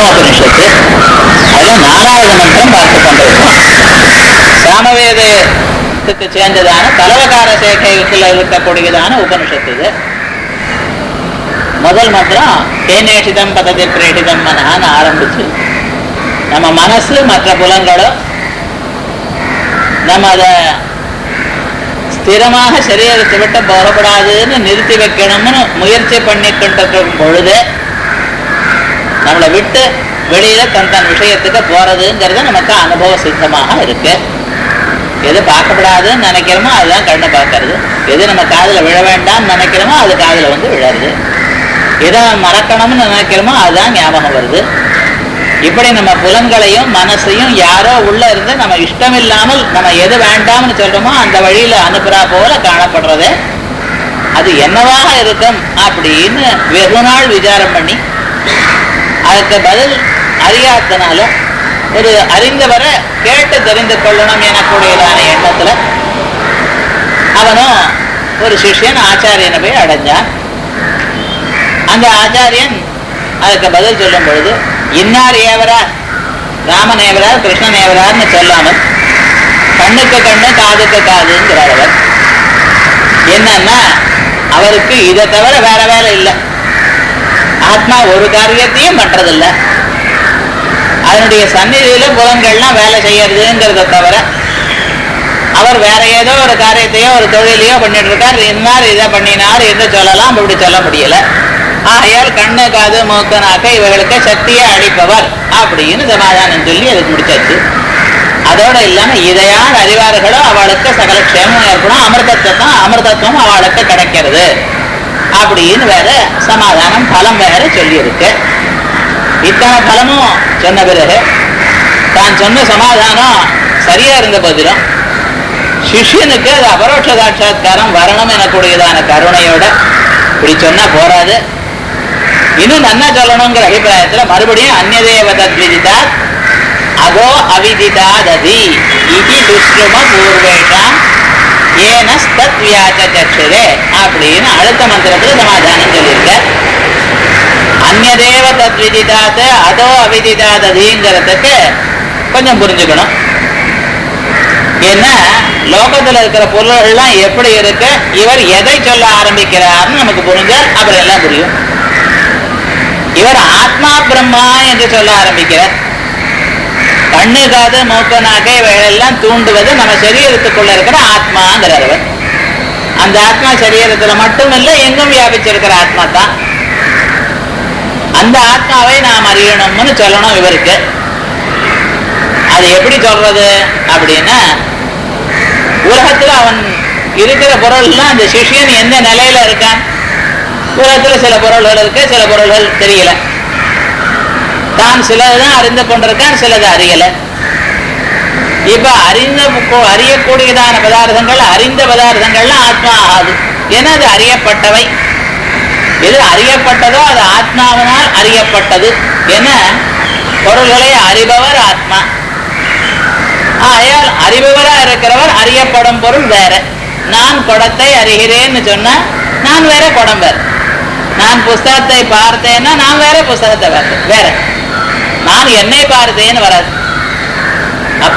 கட்டோபனிஷத்து. அதுல 4வது மந்திரம் பார்த்து கொண்டிருக்கோம். சாமவேதத்துக்கு சேர்ந்ததான கலவகார சேகைக்குள்ள இருக்கக்கூடியதான உபனிஷத்து இது. முதல் மந்திரம் கேனேஷிதம் பததி பிரேஷிதம் மனஹான்னு ஆரம்பிச்சு நம்ம மனசு மற்ற புலங்களும் நம்ம அதை ஸ்திரமாக சரீரத்தை விட்டு போகப்படாதுன்னு நிறுத்தி வைக்கணும்னு முயற்சி பண்ணி கொண்டிருக்கும் பொழுது நம்மளை விட்டு வெளியில தன் விஷயத்துக்கு போறதுங்கிறது நமக்கு அனுபவ சித்தமாக இருக்கு. எது பார்க்கப்படாதுன்னு நினைக்கிறோமோ அதுதான் கண்ணை பார்க்கறது, எது நம்ம காதில் விழ வேண்டாம்னு நினைக்கிறோமோ அது காதில் வந்து விழருது, எதை மறக்கணும்னு நினைக்கிறோமோ அதுதான் ஞாபகம் வருது. இப்படி நம்ம புலன்களையும் மனசையும் யாரோ உள்ள இருந்து நம்ம இஷ்டம் இல்லாமல் நம்ம எது வேண்டாம்னு சொல்றோமோ அந்த வழியில அனுப்புறா போல காணப்படுறது. அது என்னவாக இருக்கும் அப்படின்னு வெகு நாள் விசாரம் பண்ணி அதுக்கு பதில் அறியாதனாலும் ஒரு அறிந்தவரை கேட்டு தெரிந்து கொள்ளணும் எனக்கூடியதான எண்ணத்துல அவனும் ஒரு சிஷ்யன் ஆச்சாரியனை போய் அடைஞ்சான். அந்த ஆச்சாரியன் அதுக்கு பதில் சொல்லும் பொழுது இன்னார் ஏவரார், ராமன் ஏவரார், கிருஷ்ணன் ஏவரார்னு சொல்லாமல் கண்ணுக்கு கண்ணு காதுக்கு காதுங்கிறார். அவர் என்னன்னா அவருக்கு இதை தவிர வேற வேலை இல்லை. ஆத்மா ஒரு காரியத்தையும் பண்றதில்லை, அதனுடைய சந்நிதியில புலன்கள்லாம் வேலை செய்யறதுங்கிறத தவிர அவர் வேற ஏதோ ஒரு காரியத்தையோ ஒரு தொழிலையோ பண்ணிட்டு இருக்கார். இன்னார் இதை பண்ணினார் என்று சொல்லலாம், அப்படி சொல்ல முடியல. ஆகையால் கண்ணு காது மூக்கு நாக்க இவர்களுக்கு சக்தியை அளிப்பவர் அப்படின்னு சமாதானம் சொல்லி அதுக்கு முடிச்சாச்சு. அதோட இல்லாம இதையார் அறிவார்களோ அவளுக்கு சகல க்ஷேமம் ஏற்படும், அமிர்தத்துவம் அவளுக்கு கிடைக்கிறது அப்படின்னு வேற சமாதானம் பலம் வேற சொல்லி இருக்கு. இத்தனை பலமும் சொன்ன பிறகு தான் சொன்ன சமாதானம் சரியா இருந்த போதிலும் சிஷ்யனுக்கு அது அபரோட்ச சாட்சாத்காரம் வரணும் எனக்கூடியதான கருணையோட இப்படி சொன்னா போராது, இன்னும் நன்னா சொல்லணுங்கிற அபிப்பிராயத்துல மறுபடியும் அந்நதேவ தத்விதிதா அதோ அவிதிதா ததி இதி துஷ்டும பூர்வேஷாம் ஏனஸ்தத் வியாச்சக்ஷரே அப்படின்னு அடுத்த மந்திரத்துல சமாதானம் சொல்லியிருக்க. அந்நதேவ தத்விதிதாத் அதோ அவிதிதா ததிங்கிறதுக்கு கொஞ்சம் புரிஞ்சுக்கணும். ஏன்னா லோகத்துல இருக்கிற பொருள்கள்லாம் எப்படி இருக்கு, இவர் எதை சொல்ல ஆரம்பிக்கிறார்னு நமக்கு புரிஞ்சால் அப்புறம் எல்லாம் புரியும். இவர் ஆத்மா பிரம்மா என்று சொல்ல ஆரம்பிக்கிறார். கண்ணு காது மூக்கு நாக்கை இவைகளெல்லாம் தூண்டுவது நம்ம சரீரத்துக்குள்ள இருக்கிற ஆத்மாங்கிறார். அவர் அந்த ஆத்மா சரீரத்துல மட்டும் இல்லை, எங்கும் வியாபிச்சிருக்கிற ஆத்மா தான். அந்த ஆத்மாவை நாம் அறியணும்னு சொல்லணும் இவருக்கு. அது எப்படி சொல்றது அப்படின்னா உலகத்துல அவன் இருக்கிற பொருள்லாம் அந்த சிஷ்யன் எந்த நிலையில இருக்கான். உலகத்துல சில பொருள்கள் இருக்கு, சில பொருள்கள் தெரியல. தான் சிலதான் அறிந்து கொண்டிருக்கான், சிலது அறியல. இப்ப அறியக்கூடியதான பதார்த்தங்கள் அறிந்த பதார்த்தங்கள்லாம் ஆத்மா ஆகாது. ஏன்னா அது அறியப்பட்டவை. எது அறியப்பட்டதோ அது ஆத்மாவினால் அறியப்பட்டது. என பொருள்களை அறிபவர் ஆத்மா. ஆயால் அறிபவரா இருக்கிறவர் அறியப்படும் பொருள் வேற. நான் குடத்தை அறிகிறேன்னு சொன்னா நான் வேற, குடம் வேற. நான் புஸ்தகத்தை பார்த்தேன்னா நான் வேற, புஸ்தகத்தை வேற. நான் என்னை பார்த்தேன்னு வராது. அப்ப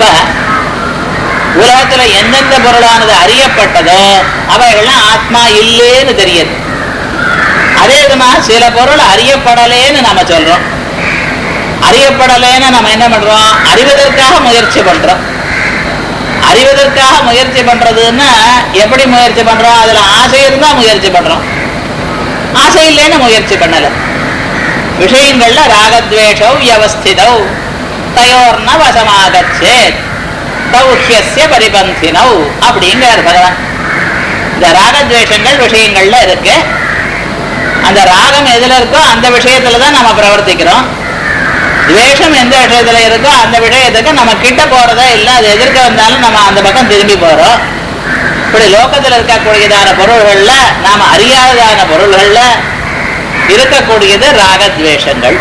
உலகத்துல எந்தெந்த பொருளானது அறியப்பட்டதோ அவைகள்லாம் ஆத்மா இல்லேன்னு தெரியுது. அதே விதமாக சில பொருள் அறியப்படலேன்னு நம்ம சொல்றோம். அறியப்படலேன்னு நம்ம என்ன பண்றோம், அறிவதற்காக முயற்சி பண்றோம். அறிவதற்காக முயற்சி பண்றதுன்னா எப்படி முயற்சி பண்றோம், அதுல ஆசை இருந்தா முயற்சி பண்றோம், ஆசை இல்லைன்னு முயற்சி பண்ணல. விஷயங்கள்ல ராகத்வேஷௌ வியவஸ்திதௌ தயோர்ன வசமாகச்சேத் தௌஹ்யஸ்ய பரிபந்தினௌ அப்படிங்கிறார் பகவான். இந்த ராகத்வேஷங்கள் விஷயங்கள்ல இருக்கு. அந்த ராகம் எதுல இருக்கோ அந்த விஷயத்துலதான் நம்ம பிரவர்த்திக்கிறோம். துவேஷம் எந்த விஷயத்துல இருக்கோ அந்த விஷயத்துக்கு நம்ம கிட்ட போறதா இல்லை, அது எதிர்க்க வந்தாலும் நம்ம அந்த பக்கம் திரும்பி போறோம். இப்படி லோகத்துல இருக்கக்கூடியதான பொருள்கள்ல நாம அறியாததான பொருள்கள்ல இருக்கக்கூடியது ராகத்வேஷங்கள்.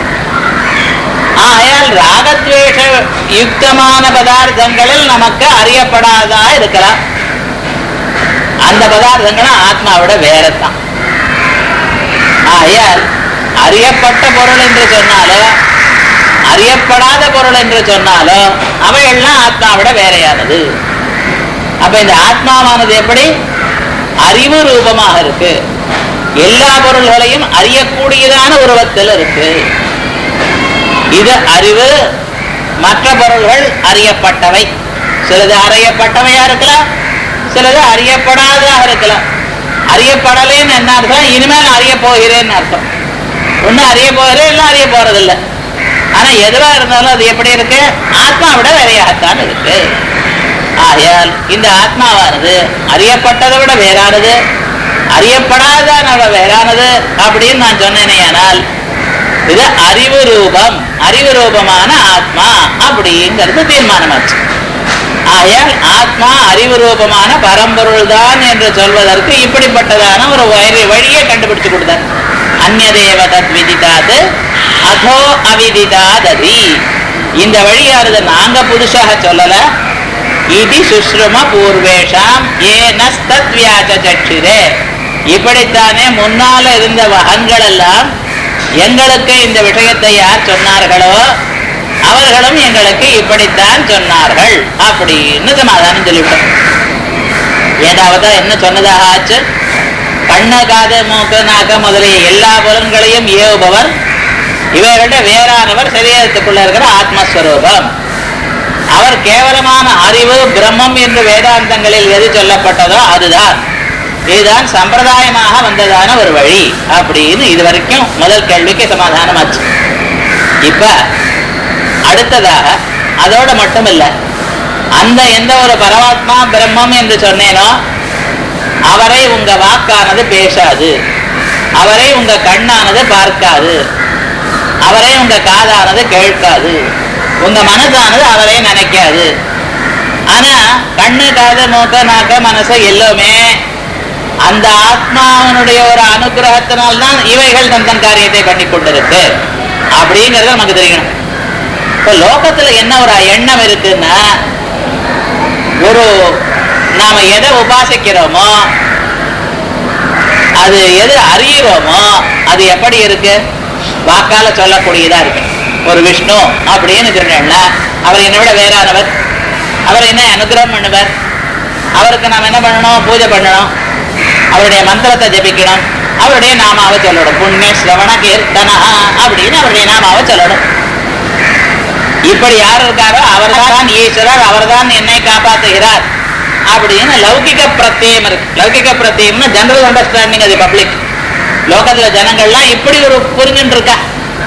ஆயால் ராகத்வேஷ யுக்தமான பதார்த்தங்களில் நமக்கு அறியப்படாதா இருக்கலாம். அந்த பதார்த்தங்களும் ஆத்மாவோட வேறத்தான். ஆயால் அறியப்பட்ட பொருள் என்று சொன்னாலும் அறியப்படாத பொருள் என்று சொன்னாலும் அவையெல்லாம் ஆத்மாவிட வேறையானது. அப்ப இந்த ஆத்மாவானது எப்படி அறிவு ரூபமாக இருக்கு, எல்லா பொருள்களையும் அறியக்கூடியதான உருவத்தில் இருக்கு. இது அறிவு. மற்ற பொருள்கள் அறியப்பட்டவை, சிலது அறியப்பட்டவையா இருக்கலாம், சிலது அறியப்படாததாக இருக்கலாம். அறியப்படலேன்னு என்ன அர்த்தம்? இனிமேல் அறிய போகிறேன்னு அர்த்தம். ஒண்ணு அறிய போகிறேன், இல்லை அறிய போறதில்லை. ஆனா எதுவா இருந்தாலும் அது எப்படி இருக்கு? ஆத்மாவிட வேறையாகத்தான் இருக்கு. ஆகையால் இந்த ஆத்மாவானது அறியப்பட்டதை விட வேறானது, அறியப்படாத வேறானது அப்படின்னு நான் சொன்னேனே. ஆனால் இது அறிவு ரூபம், அறிவு ரூபமான ஆத்மா அப்படிங்கிறது தீர்மானமாச்சு. ஆகையால் ஆத்மா அறிவு ரூபமான பரம்பொருள் தான் என்று சொல்வதற்கு இப்படிப்பட்டதான ஒரு வழியை கண்டுபிடிச்சு கொடுத்தார். அந்நதேவ தத் விதிதாது அதோ அவிதிதாததி. இந்த வழியானது நாங்க புதுசாக சொல்லல. இது சுஷ்ரும பூர்வேஷாம் ஏனஸ்தத் வியாசசக்ஷிரே. இப்படித்தானே முன்னால இருந்த வகன்கள் எல்லாம் எங்களுக்கு இந்த விஷயத்தை யார் சொன்னார்களோ அவர்களும் எங்களுக்கு இப்படித்தான் சொன்னார்கள் அப்படின்னு சமாதானம் சொல்லிவிட்டோம். ஏதாவது என்ன சொன்னதாக ஆச்சு? கண்ணு, காது, மூக்கு, நாக்கு முதலிய எல்லா புலன்களையும் ஏவுபவர், இவர்கள வேறானவர் சரீரத்துக்குள்ள இருக்கிற ஆத்மஸ்வரூபம். அவர் கேவலமான அறிவு பிரம்மம் என்று வேதாந்தங்களில் எது சொல்லப்பட்டதோ அதுதான். இதுதான் சம்பிரதாயமாக வந்ததான ஒரு வழி அப்படின்னு இதுவரைக்கும் முதல் கேள்விக்கு சமாதானமாச்சு. இப்ப அடுத்ததாக அதோட மட்டும் இல்லை, அந்த எந்த ஒரு பரமாத்மா பிரம்மம் என்று சொன்னேனோ அவரை உங்க வாக்கானது பேசாது, அவரை உங்க கண்ணானது பார்க்காது, அவரை உங்க காதானது கேட்காது, உங்க மனசானது அவரை நினைக்காது. ஆனா கண்ணு, காது, மூக்க, நாக்க, மனசு எல்லாமே அந்த ஆத்மாவனுடைய ஒரு அனுகிரகத்தினால்தான் இவைகள் தன் காரியத்தை பண்ணி கொண்டிருக்கு அப்படிங்கறது நமக்கு தெரியணும். இப்ப லோகத்துல என்ன ஒரு எண்ணம் இருக்குன்னா, ஒரு நாம எதை உபாசிக்கிறோமோ அது எது அறிகிறோமோ அது எப்படி இருக்கு? வாக்கால சொல்லக்கூடியதா இருக்கு. ஒரு விஷ்ணு அப்படின்னு சொன்னா அவர் என்னை விட வேறானவர், அவர் என்ன அனுகிரகம் பண்ணுவார், அவருக்கு நாம் என்ன பண்ணணும்? பூஜை பண்ணணும், அவருடைய மந்திரத்தை ஜபிக்கணும், அவருடைய நாமாவை சொல்லணும். புண்ணிய ஸ்ரவண கீர்த்தனா அப்படின்னு அவருடைய நாமாவை சொல்லணும். இப்படி யார் இருக்காரோ அவர்தான் ஈஸ்வரர், அவர்தான் என்னை காப்பாற்றுகிறார் அப்படின்னு லௌகிக பிரத்யம் இருக்கு. லௌகிக பிரத்யம்னா ஜெனரல் அண்டர்ஸ்டாண்டிங், அது பப்ளிக். லோகத்துல ஜனங்கள்லாம் இப்படி ஒரு புரிஞ்சுட்டு இருக்கா.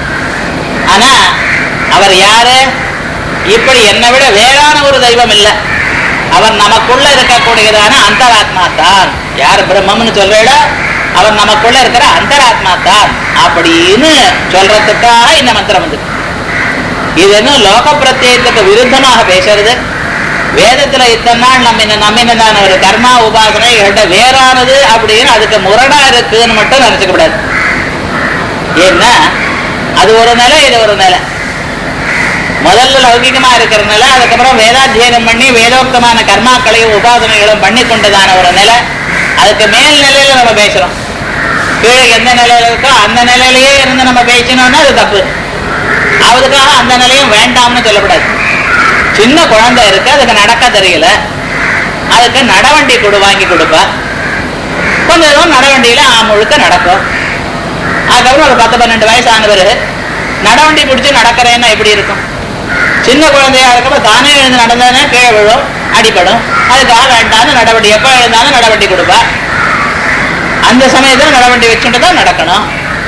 ஆனா அவர் யாரு? இப்படி என்னை விட வேறான ஒரு தெய்வம் இல்லை, அவர் நமக்குள்ள இருக்கக்கூடியதான அந்தராத்மா தான். யார் பிரம்மம்னு சொல்றேட அவர் நமக்குள்ள இருக்கிற அந்தராத்மா தான் அப்படின்னு சொல்றதுக்காக இந்த மந்திரம் வந்து. இது என்ன லோக பிரத்யேகத்துக்கு விருத்தமாக பேசுறது. வேதத்துல இத்தனை நாள் நம்பினதான ஒரு கர்மா உபாசனை வேறானது அப்படின்னு அதுக்கு முரணா இருக்குன்னு மட்டும் நினைச்சுக்க கூடாது. ஏன்னா அது ஒரு நிலை, இது ஒரு நிலை. முதல்ல லௌகிகமா இருக்கிற நிலை, அதுக்கப்புறம் வேதாத்தியனம் பண்ணி வேதோக்தமான கர்மாக்களையும் உபாசனைகளும் பண்ணி கொண்டதான ஒரு நிலை. அதுக்கு மேல் நிலையில நம்ம பேசுறோம். கீழே எந்த நிலையில இருக்கோ அந்த நிலையிலேயே இருந்து நம்ம பேசணும்னா அது தப்பு. அதுக்காக அந்த நிலையும் வேண்டாம்னு சொல்லக்கூடாது. சின்ன குழந்தை இருக்கு, அதுக்கு நடக்க தெரியல, அதுக்கு நடவண்டி வாங்கி கொடுப்பா. கொஞ்சம் நடவண்டியில முழுக்க நடக்கும். அதுக்கப்புறம் ஒரு 10-12 வயசு ஆன பிறகு நடவண்டி பிடிச்சி நடக்கிறேன்னா எப்படி இருக்கும்? சின்ன குழந்தையா இருக்கப்ப தானே எழுந்து நடந்தானே கீழே விழும், அடிப்படும். அதுக்காக வேண்டாம்னு நடவண்டி எப்ப எழுந்தாலும் நடவண்டி கொடுப்பா. அந்த சமயத்துல நடவண்டி வச்சுட்டு தான் நடக்கணும்.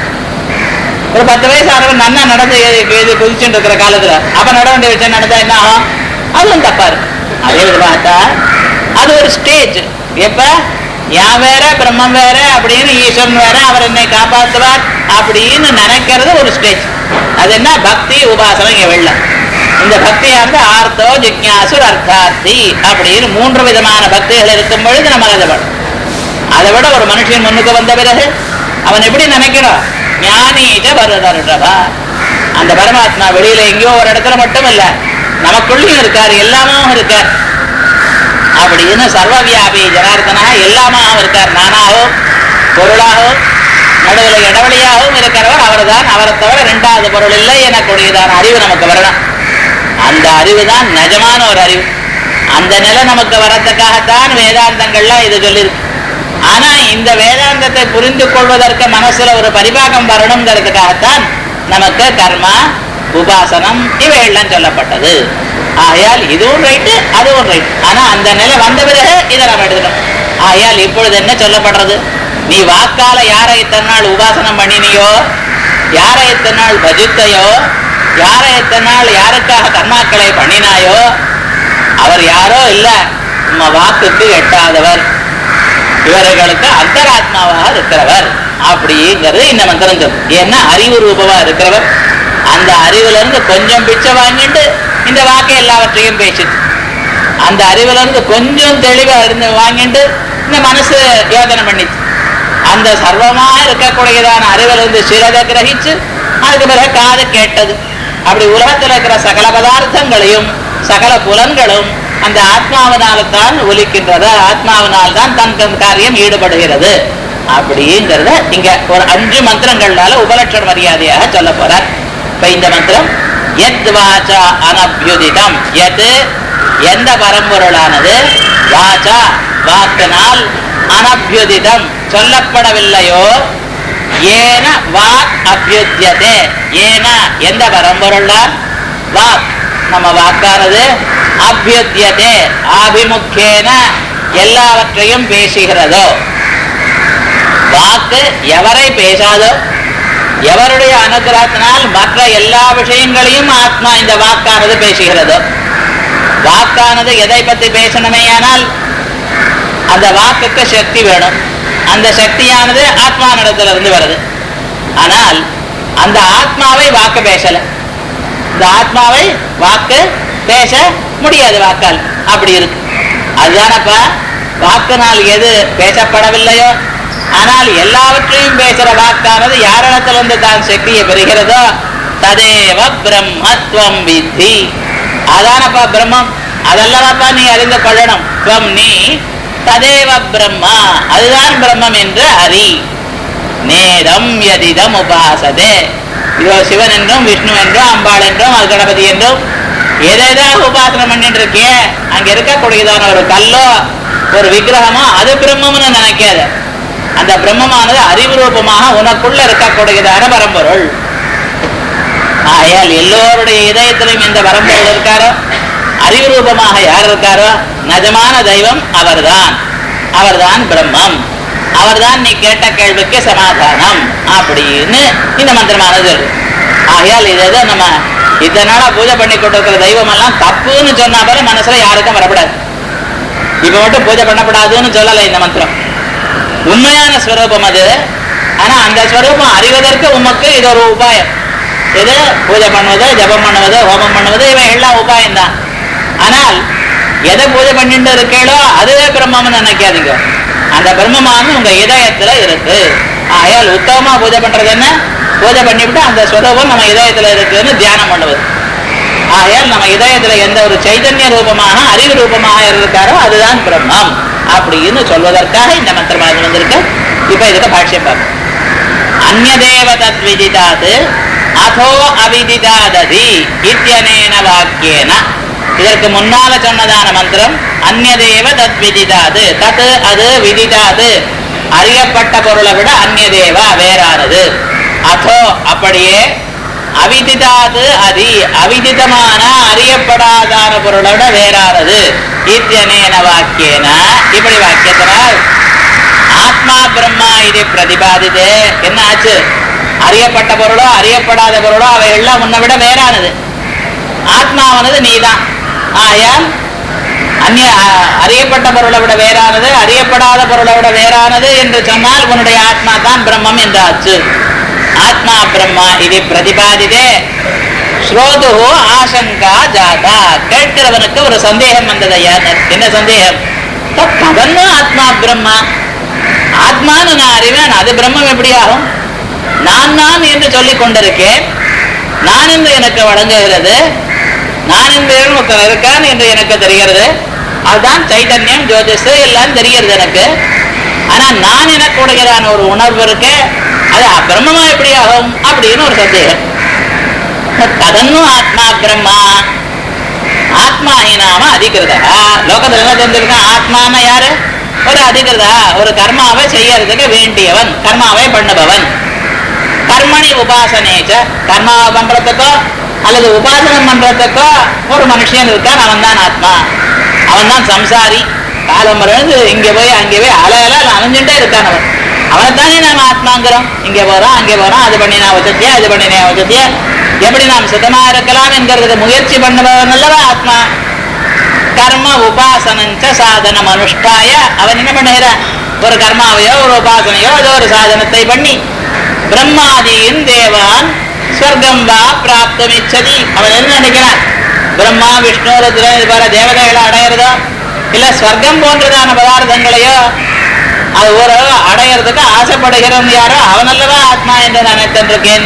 ஒரு 10 வயசு ஆனவன் நன்னா நடந்து குதிச்சுட்டு இருக்கிற காலத்துல அப்ப நடவண்டி வச்சு நடந்தா என்ன ஆகும்? அதுவும் தப்பா இருக்கு. அதே பார்த்தா அது ஒரு ஸ்டேஜ். எப்ப யான் வேற பிரம்மம் வேற அப்படின்னு ஈஸ்வரன் வேற அவர் என்னை காப்பாற்றுவார் அப்படின்னு நினைக்கிறது ஒரு ஸ்டேஜ். அது என்ன? பக்தி உபாசனை. இங்க வெள்ள இந்த பக்தியானது ஆர்த்தோ ஜிக்ஞாசு அர்த்தார்த்தி அப்படின்னு 3 விதமான பக்திகள் இருக்கும் பொழுது நம்ம அதை விட அதை விட ஒரு மனுஷன் முன்னுக்கு வந்த பிறகு அவன் எப்படி நினைக்கிறான்? ஞானீஜ வருதர்ஷபா. அந்த பரமாத்மா வெளியில எங்கேயோ ஒரு இடத்துல மட்டும் இல்ல, நமக்குள்ளயும் இருக்காரு, எல்லாமும் இருக்கார் அப்படின்னு சர்வவியாபி ஜனார்த்தனாக எல்லாமாகவும் இருக்கார். நானாகவும் பொருளாகவும் நடுவில் இடவழியாகவும் இருக்கிறவர் அவர்தான். அவரை தவிர இரண்டாவது பொருள் இல்லை எனக்கூடியதான அறிவு நமக்கு வரணும். அந்த அறிவு தான் நிஜமான ஒரு அறிவு. அந்த நிலை நமக்கு வரத்துக்காகத்தான் வேதாந்தங்கள்லாம் இது சொல்லியிருக்கு. ஆனா இந்த வேதாந்தத்தை புரிந்து கொள்வதற்கு மனசுல ஒரு பரிபாகம் வரணுங்கிறதுக்காகத்தான் நமக்கு கர்மா, உபாசனம் இவையெல்லாம் சொல்லப்பட்டது. ஆகையால் இதுவும் ரைட்டு, அதுவும் ரைட். ஆனா அந்த நிலை வந்த பிறகு இதை நம்ம எடுக்கணும். ஆகையால் இப்பொழுது என்ன சொல்லப்படுறது? நீ வாக்கால யாரை இத்தனை நாள் உபாசனம் பண்ணினியோ, யாரை இத்தனை நாள் பஜித்தையோ, யாரை இத்தனை நாள் யாருக்காக கர்மாக்களை பண்ணினாயோ, அவர் யாரோ இல்ல, நம்ம வாக்குக்கு எட்டாதவர், இவர்களுக்கு அந்தராத்மாவாக இருக்கிறவர் அப்படிங்கிறது இந்த மந்திரம் சொல்லும். ஏன்னா அறிவு ரூபமா இருக்கிறவர். அந்த அறிவுல இருந்து கொஞ்சம் பிச்சை வாங்கிட்டு இந்த வாக்கை எல்லாவற்றையும் பேசிட்டு, அந்த அறிவுல இருந்து கொஞ்சம் தெளிவா இருந்து வாங்கிட்டு இந்த மனசு யோசனை பண்ணிச்சு. அந்த சர்வமா இருக்கக்கூடியதான அறிவுல இருந்து சிறதை கிரகிச்சு அதுக்கு பிறகு காது கேட்டது. அப்படி உலகத்தில் இருக்கிற சகல பதார்த்தங்களையும் சகல புலன்களும் அந்த ஆத்மாவினால்தான் ஒலிக்கின்றது, ஆத்மாவினால்தான் தன் காரியம் ஈடுபடுகிறது அப்படிங்கிறத இங்க ஒரு 5 மந்திரங்களால உபலட்சண மரியாதையாக சொல்ல போறார். இப்ப இந்த மந்திரம் எத் வாச்சா அனபியுதிதம், எது எந்த பரம்பொருளானது, வாச்சா வாக்கினால், அனபியுதிதம் சொல்லப்படவில்லையோ, ஏன வாக் அபியுத்தியதே, ஏன எந்த பரம்பொருளால், வாக் நம்ம வாக்கானது, அபியுத்தியதே ஆபிமுக்கேன எல்லாவற்றையும் பேசுகிறதோ, வாக்கு எவரை பேசாதோ, எவருடைய அனுகிரகத்தினால் மற்ற எல்லா விஷயங்களையும் ஆத்மா இந்த வாக்கானது பேசுகிறதோ, வாக்கானது எதை பத்தி பேசணுமேயானால் அந்த வாக்குக்கு சக்தி வேணும். அந்த சக்தியானது ஆத்மானிடத்திலிருந்து வருது. ஆனால் அந்த ஆத்மாவை வாக்கு பேசல, இந்த ஆத்மாவை வாக்கு பேச முடியாது வாக்கால். அப்படி இருக்கு. அதுதானப்ப வாக்கினால் எது பேசப்படவில்லையோ, ஆனால் எல்லாவற்றையும் பேசுற வாக்கானது யாரிடத்திலிருந்து தான் சக்தியை பெறுகிறதோ, ததேவ பிரம்மத்வம் வித்தி, அதானப்பா பிரம்மம். அதெல்லாமப்பா நீ அறிந்து கொள்ளணும். துவம் நீ, ததேவ பிரம்மா அதுதான் பிரம்மம் என்று அறி. நேரம் யதிதம் உபாசதே, இதோ சிவன் என்றும் விஷ்ணு என்றும் அம்பாள் என்றும் கணபதி என்றும் எதாவது உபாசனம் பண்ணிட்டு இருக்கிய, அங்க இருக்கக்கூடியதான ஒரு கல்லோ ஒரு விக்கிரகமோ அது பிரம்மம்னு நினைக்காத. அந்த பிரம்மமானது அறிவு ரூபமாக உனக்குள்ள இருக்கக்கூடியதான பரம்பொருள். ஆகையால் எல்லோருடைய இதயத்திலும் எந்த பரம்பொருள் இருக்காரோ, அறிவு ரூபமாக யார் இருக்காரோ, நிஜமான தெய்வம் அவர்தான். அவர்தான் பிரம்மம், அவர்தான் நீ கேட்ட கேள்விக்கு சமாதானம் அப்படின்னு இந்த மந்திரமானது. ஆகையால் இது நம்ம இதனால பூஜை பண்ணி கொண்டிருக்கிற தெய்வம் எல்லாம் தப்புன்னு சொன்னா போல மனசுல யாருக்கும் வரப்படாது. இப்ப மட்டும் பூஜை பண்ணப்படாதுன்னு சொல்லலை இந்த மந்திரம். உண்மையான ஸ்வரூபம் அது. ஆனா அந்த ஸ்வரூபம் அறிவதற்கு உமக்கு இது ஒரு உபாயம். இது பூஜை பண்ணுவது, ஜபம் பண்ணுவது, ஹோமம் பண்ணுவது இவை எல்லாம் உபாயம்தான். ஆனால் எதை பூஜை பண்ணிட்டு இருக்கீங்களோ அதுவே பிரம்மம்னு நினைக்காதீங்க. அந்த பிரம்மமானது உங்க இதயத்துல இருக்கு. ஆகையால் உத்தமமா பூஜை பண்றது என்ன, பூஜை பண்ணிவிட்டு அந்த ஸ்வரூபம் நம்ம இதயத்துல இருக்குன்னு தியானம் பண்ணுவது. ஆகையால் நம்ம இதயத்துல எந்த ஒரு சைதன்ய ரூபமாக அறிவு ரூபமாக இருக்காரோ அதுதான் பிரம்மம் அப்படின்னு சொல்வதற்காக இந்த மந்திரமாக வந்திருக்கு. இப்ப இதுக்கு பாஷ்யம் பார்ப்போம். அந்நதேவ தத் விதிதாது அதோ அவிதிதாததி இத்யனேன வாக்கியேன, இதற்கு முன்னால சொன்னதான மந்திரம் அந்நதேவ தத் விதிதாது, தத் அது, விதிதாது அறியப்பட்ட பொருளை விட அந்நதேவா வேறானது, அதோ அப்படியே, அவிதிதாது அதி அவிதிதமான அறியப்படாதான பொருளை விட வேறானது, இத்யனேன வாக்கியேன இப்படி வாக்கியத்தினால் ஆத்மா பிரம்மா இது பிரதிபாதிதே. என்ன ஆச்சு? அறியப்பட்ட பொருளோ அறியப்படாத பொருளோ அவை எல்லாம் உன்னை விட வேறானது. ஆத்மாவானது நீதான். ஆயால் அறியப்பட்ட பொருளை விட வேறானது, அறியப்படாத பொருளை விட வேறானது என்று சொன்னால் உன்னுடைய ஆத்மா தான் பிரம்மம் என்றாச்சு. ஆத்மா பிரம்மா இது பிரதிபாதிதே. ஸ்ரோது ஆசங்கா ஜாதா, கேட்கிறவனுக்கு ஒரு சந்தேகம் வந்தது. என்ன சந்தேகம்? கவன்னு ஆத்மா பிரம்மா, ஆத்மான்னு நான் அறிவேன், அது பிரம்மம் எப்படி ஆகும்? நான் என்று சொல்லிக் கொண்டிருக்கேன், நான் என்று எனக்கு வழங்குகிறது, நான் என்று ஒருத்தர் இருக்கான் என்று எனக்கு தெரிகிறது. அதுதான் சைத்தன்யம், ஜோதிஷ் எல்லாம் தெரிகிறது எனக்கு. ஆனா நான் எனக்கு உடையதான ஒரு உணர்வு இருக்கு, அது பிரம்மமா எப்படி ஆகும் அப்படின்னு ஒரு சந்தேகம். ததன்னு ஆத்மா பிரம்மா ஆத்மா நாம அதிகிருதா. லோகத்துல என்ன தெரிஞ்சிருக்கா? ஆத்மான யாரு? ஒரு அதிகிருதா, ஒரு கர்மாவை செய்யறதுக்கு வேண்டியவன், கர்மாவை பண்ணுபவன். கர்மணி உபாசனேச்ச, கர்மாவை பண்றதுக்கோ அல்லது உபாசனம் பண்றதுக்கோ ஒரு மனுஷன் இருக்கான், அவன் தான் ஆத்மா. அவன் தான் சம்சாரி. காலம் இருந்து இங்க போய் அங்கே போய் அலையல அலைஞ்சுட்டே இருக்கான். அவன் அவனைத்தானே நாம ஆத்மாங்கிறோம். இங்க போறோம் அங்கே போறோம், அது பண்ணினா வச்சத்தியா இது பண்ணினா வச்சத்தியா, எப்படி நாம் சுத்தமா இருக்கலாம் என்கிறதுக்கு முயற்சி பண்ணுபவன் அல்லவா ஆத்மா. கர்ம உபாசனஞ்ச சாதனம் அனுஷ்டாய, அவன் என்ன பண்ணுகிறான்? ஒரு கர்மாவையோ ஒரு உபாசனையோ ஏதோ ஒரு சாதனத்தை பண்ணி பிரம்மாதியின் தேவான் ஸ்வர்க்கம் வா பிராப்தம் இச்சதி. அவன் என்ன நினைக்கிறான்? பிரம்மா விஷ்ணு ருத்ரன் இது போல தேவதைகளை அடையிறதோ இல்ல ஸ்வர்க்கம் போன்றதான பதார்த்தங்களையோ அது ஓரளவு அடையிறதுக்கு ஆசைப்படுகிறவன் யாரோ அவன் அல்லவா ஆத்மா என்று நினைத்திருக்கேன்.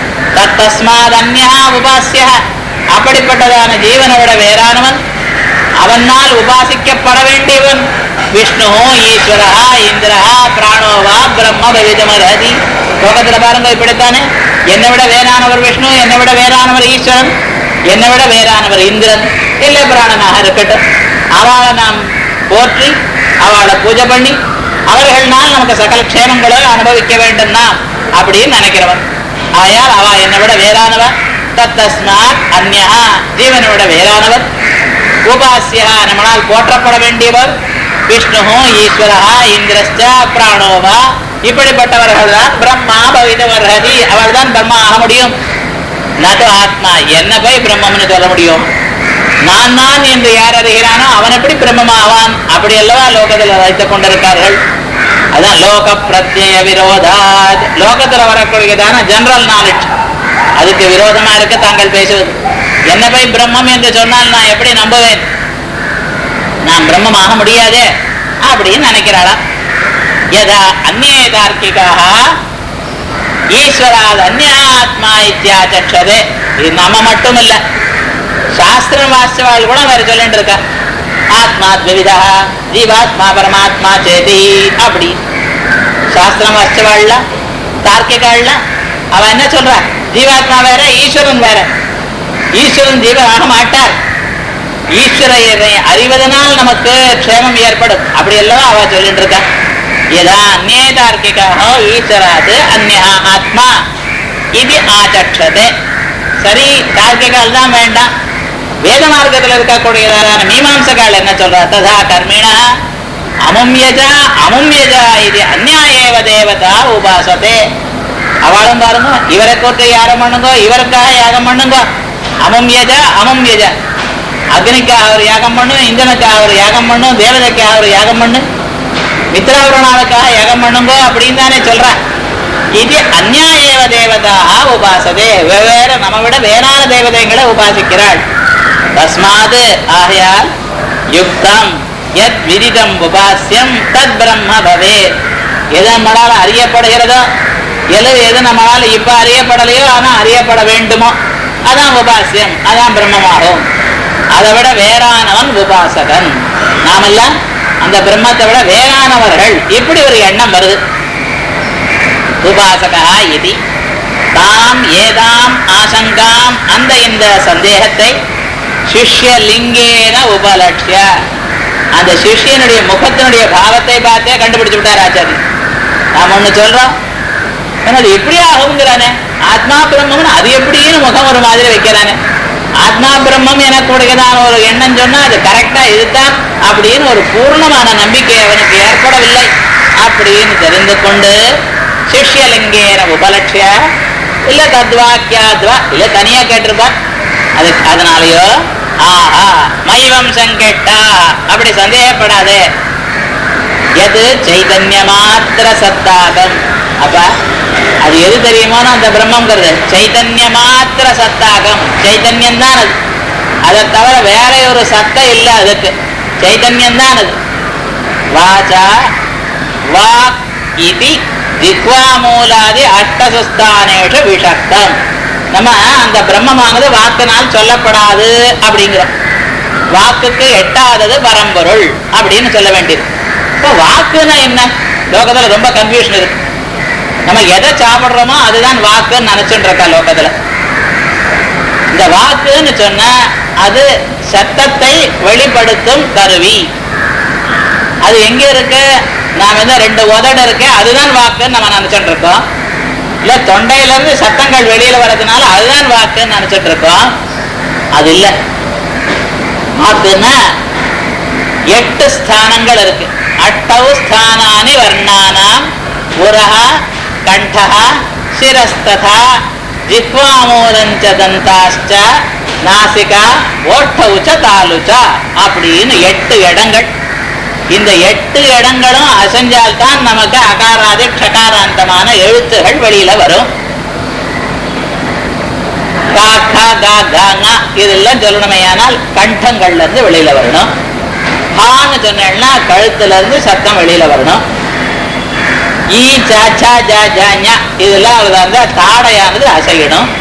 தஸ்மாத் அன்யா உபாசிய, அப்படிப்பட்டதான ஜீவனை விட வேறானவன், அவனால் உபாசிக்கப்பட வேண்டியவன். விஷ்ணு ஈஸ்வரா இந்திரா பிராணோவா பிரம்ம பவிதமரதி. லோகத்துல பாருங்க இப்படித்தானே, என்னை விட வேறானவர் விஷ்ணு, என்னை விட வேறானவர் ஈஸ்வரன், என்னை விட வேறானவர் இந்திரன் இல்லை பிராணனாக இருக்கட்டும். அவளை நாம் போற்றி அவளை பூஜை பண்ணி அவர்கள்னால் நமக்கு சகல க்ஷேமங்களை அனுபவிக்க வேண்டும் நாம் அப்படின்னு நினைக்கிறவன். ஆயால் அவ என்னை விட வேறானவன். தஸ்மாத் அன்யா, ஜீவனை விட வேறானவர். உபாசியா, நம்மளால் போற்றப்பட வேண்டியவர். விஷ்ணு ஈஸ்வரா இந்திரஸ்ட பிராணோவா, இப்படிப்பட்டவர்கள் தான் பிரம்மா பவிதவர்ஹதி, அவள் தான் பிரம்மா ஆக முடியும். நது ஆத்மா, என்ன போய் பிரம்மம்னு சொல்ல முடியும்? நான் நான் என்று யார் அறிகிறானோ அவன் எப்படி பிரம்மமாவான்? அப்படி அல்லவா லோகத்தில் வைத்துக் கொண்டிருக்கார்கள். அதான் லோக பிரத்யய விரோதாத், லோகத்துல வரக்கூடியதான ஜெனரல் நாலேஜ், அதுக்கு விரோதமா இருக்க தாங்கள் பேசுவது. என்ன போய் பிரம்மம் என்று சொன்னால் நான் எப்படி நம்புவேன்? நான் பிரம்மமாக முடியாதே அப்படின்னு நினைக்கிறாளா? யதா அந்நிய தார்க்கிகாக ஈஸ்வரால் அந்யாத்மா இத்தியாச்சதே. இது நம்ம மட்டும் இல்ல, சாஸ்திரம் வாசிவாள் கூட வேற சொல்லிட்டு இருக்கா. ஆத்மா த்விவிதா ஜீவாத்மா பரமாத்மா சேதி. அப்படி சாஸ்திரம் வாசிவாள்ல தார்க்கிகாள்ல அவ என்ன சொல்றா? ஜீவாத்மா வேற ஈஸ்வரன் வேற. ஈஸ்வரன் ஜீவன் ஆக மாட்டார். ஈஸ்வரனை அறிவதனால் நமக்கு க்ஷேமம் ஏற்படும். அப்படி எல்லாம் அவ சொல்லிட்டு இருக்கா. யதா அந்நிய தார்க்கிகாஹ ஈஸ்வராத் அந்யா ஆத்மா இது ஆச்சக்ஷதே. சரி, தார்க்கிகால் தான் வேண்டாம். வேத மார்க்கத்தில் இருக்கக்கூடியதான மீமாம்சகால் என்ன சொல்றா? ததா கர்மிணா அமும்யஜா அமும்யஜா இது அந்நியாயேவ தேவதா உபாசதே. அவளும் பாருங்க, இவரை கூட்டு யாகம் பண்ணுங்கோ, இவருக்காக யாகம் பண்ணுங்கோ. அமும்யஜா அமும்யஜா, அக்னிக்காக ஒரு யாகம் பண்ணும், இந்திரனுக்காக ஒரு யாகம் பண்ணும், தேவதைக்காக ஒரு யாகம் பண்ணு, மித்ராவருணாவுக்காக யாகம் பண்ணுங்கோ அப்படின்னு தானே சொல்றான். இது அந்நியாயேவ தேவதாக உபாசதே, வெவ்வேறு நம்ம விட வேறான தேவதைகளை உபாசிக்கிறாள். தஸ்மாது, ஆகையால் யுக்தம் யத் விதிதம் உபாசியம் தத் பிரம்ம பவே. எது நம்மளால் அறியப்படுகிறதோ, எது நம்மளால் இப்ப அறியப்படலையோ ஆனா அறியப்பட வேண்டுமோ அதான் உபாசியம், அதான் பிரம்மமாகும். அதை விட வேறானவன் உபாசகன். நாமெல்லாம் அந்த பிரம்மத்தை விட வேறானவர்கள், இப்படி ஒரு எண்ணம் வருது. உபாசகா இது தாம் ஏதாம் ஆசங்காம், அந்த இந்த சந்தேகத்தை சிஷ்ய லிங்கேன உபலட்சிய, அந்த சிஷ்யனுடைய முகத்தினுடைய பாவத்தை பார்த்தே கண்டுபிடிச்சு விட்டார் ஆச்சாரி. நாம் ஒண்ணு சொல்றோம், அது எப்படி ஆகுங்கிறானே, ஆத்மா பிரம்மம் அது எப்படின்னு முகம் ஒரு மாதிரி வைக்கிறானே. ஆத்மா பிரம்மம் எனக்குடையதான ஒரு எண்ணம் சொன்னா அது கரெக்டா இதுதான் அப்படின்னு ஒரு பூர்ணமான நம்பிக்கை அவனுக்கு ஏற்படவில்லை அப்படின்னு தெரிந்து கொண்டு சிஷ்யலிங்கேன உபலட்சிய, இல்ல தத்வாக்கியாத்வா, இல்ல தனியா கேட்டிருப்பா, அதுக்கு அதனாலயோ ஆஹா மைவம் சங்கெட்டா, அப்படி சந்தேகப்படாதே. எது சைதன்ய மாத்திர சத்தாகம். அப்ப அது எது தெரியுமோனா அந்த பிரம்மங்கிறது சைதன்ய மாத்திர சத்தாகம், சைதன்யம் தான் அது. அதை தவிர வேற ஒரு சத்தம் இல்லை, அதுக்கு சைதன்யம் தான் அது. வாச்சா வாக் இதி ஜித்வா மூலாதி அஷ்டசுஸ்தானேஷு விஷக்தம். நம்ம அந்த பிரம்மமானது வாக்கினால் சொல்லப்படாது அப்படிங்கிறோம். வாக்குக்கு எட்டாதது பரம்பொருள் அப்படின்னு சொல்ல வேண்டியது. இப்போ வாக்குன்னா என்ன? லோகத்துல ரொம்ப கன்ஃபியூஷன் இருக்கு. நம்ம எதை சாப்பிடுறோமோ அதுதான் வாக்குன்னு நினைச்சுட்டு இருக்கா லோகத்துல. இந்த வாக்குன்னு சொன்னா அது சத்தத்தை வெளிப்படுத்தும் கருவி. அது எங்க இருக்கு? நாம இந்த 2 உதடு இருக்கு, அதுதான் வாக்குன்னு நம்ம நினைச்சுட்டு இருக்கோம். இல்ல தொண்டையில இருந்து சத்தங்கள் வெளியில வர்றதுனால அதுதான் வாக்குன்னு நினைச்சிட்டு இருக்கோம். அது இல்ல. வாக்குன்னா 8 ஸ்தானங்கள் இருக்கு. அட்டவு ஸ்தானானி வர்ணானாம் புரஹா கண்டஹா சிரஸ்ததா ஜிஹ்வாமூலஞ்ச தந்தாஷ்ச நாசிகா ஓட்டவுச்ச தாலுச்சா அப்படின்னு 8 இடங்கள். இந்த 8 இடங்களும் அசைஞ்சால்தான் நமக்கு அகாராதி ஷகாராந்தமான எழுத்துகள் வெளியில வரும். இதெல்லாம் சொல்லணுமையானால் கண்டங்கள்ல இருந்து வெளியில வரணும். ஹான்னு சொன்னா கழுத்துல இருந்து சத்தம் வெளியில வரணும். ஈ சா ஜா ஜா இதெல்லாம் தாடையானது அசையணும்.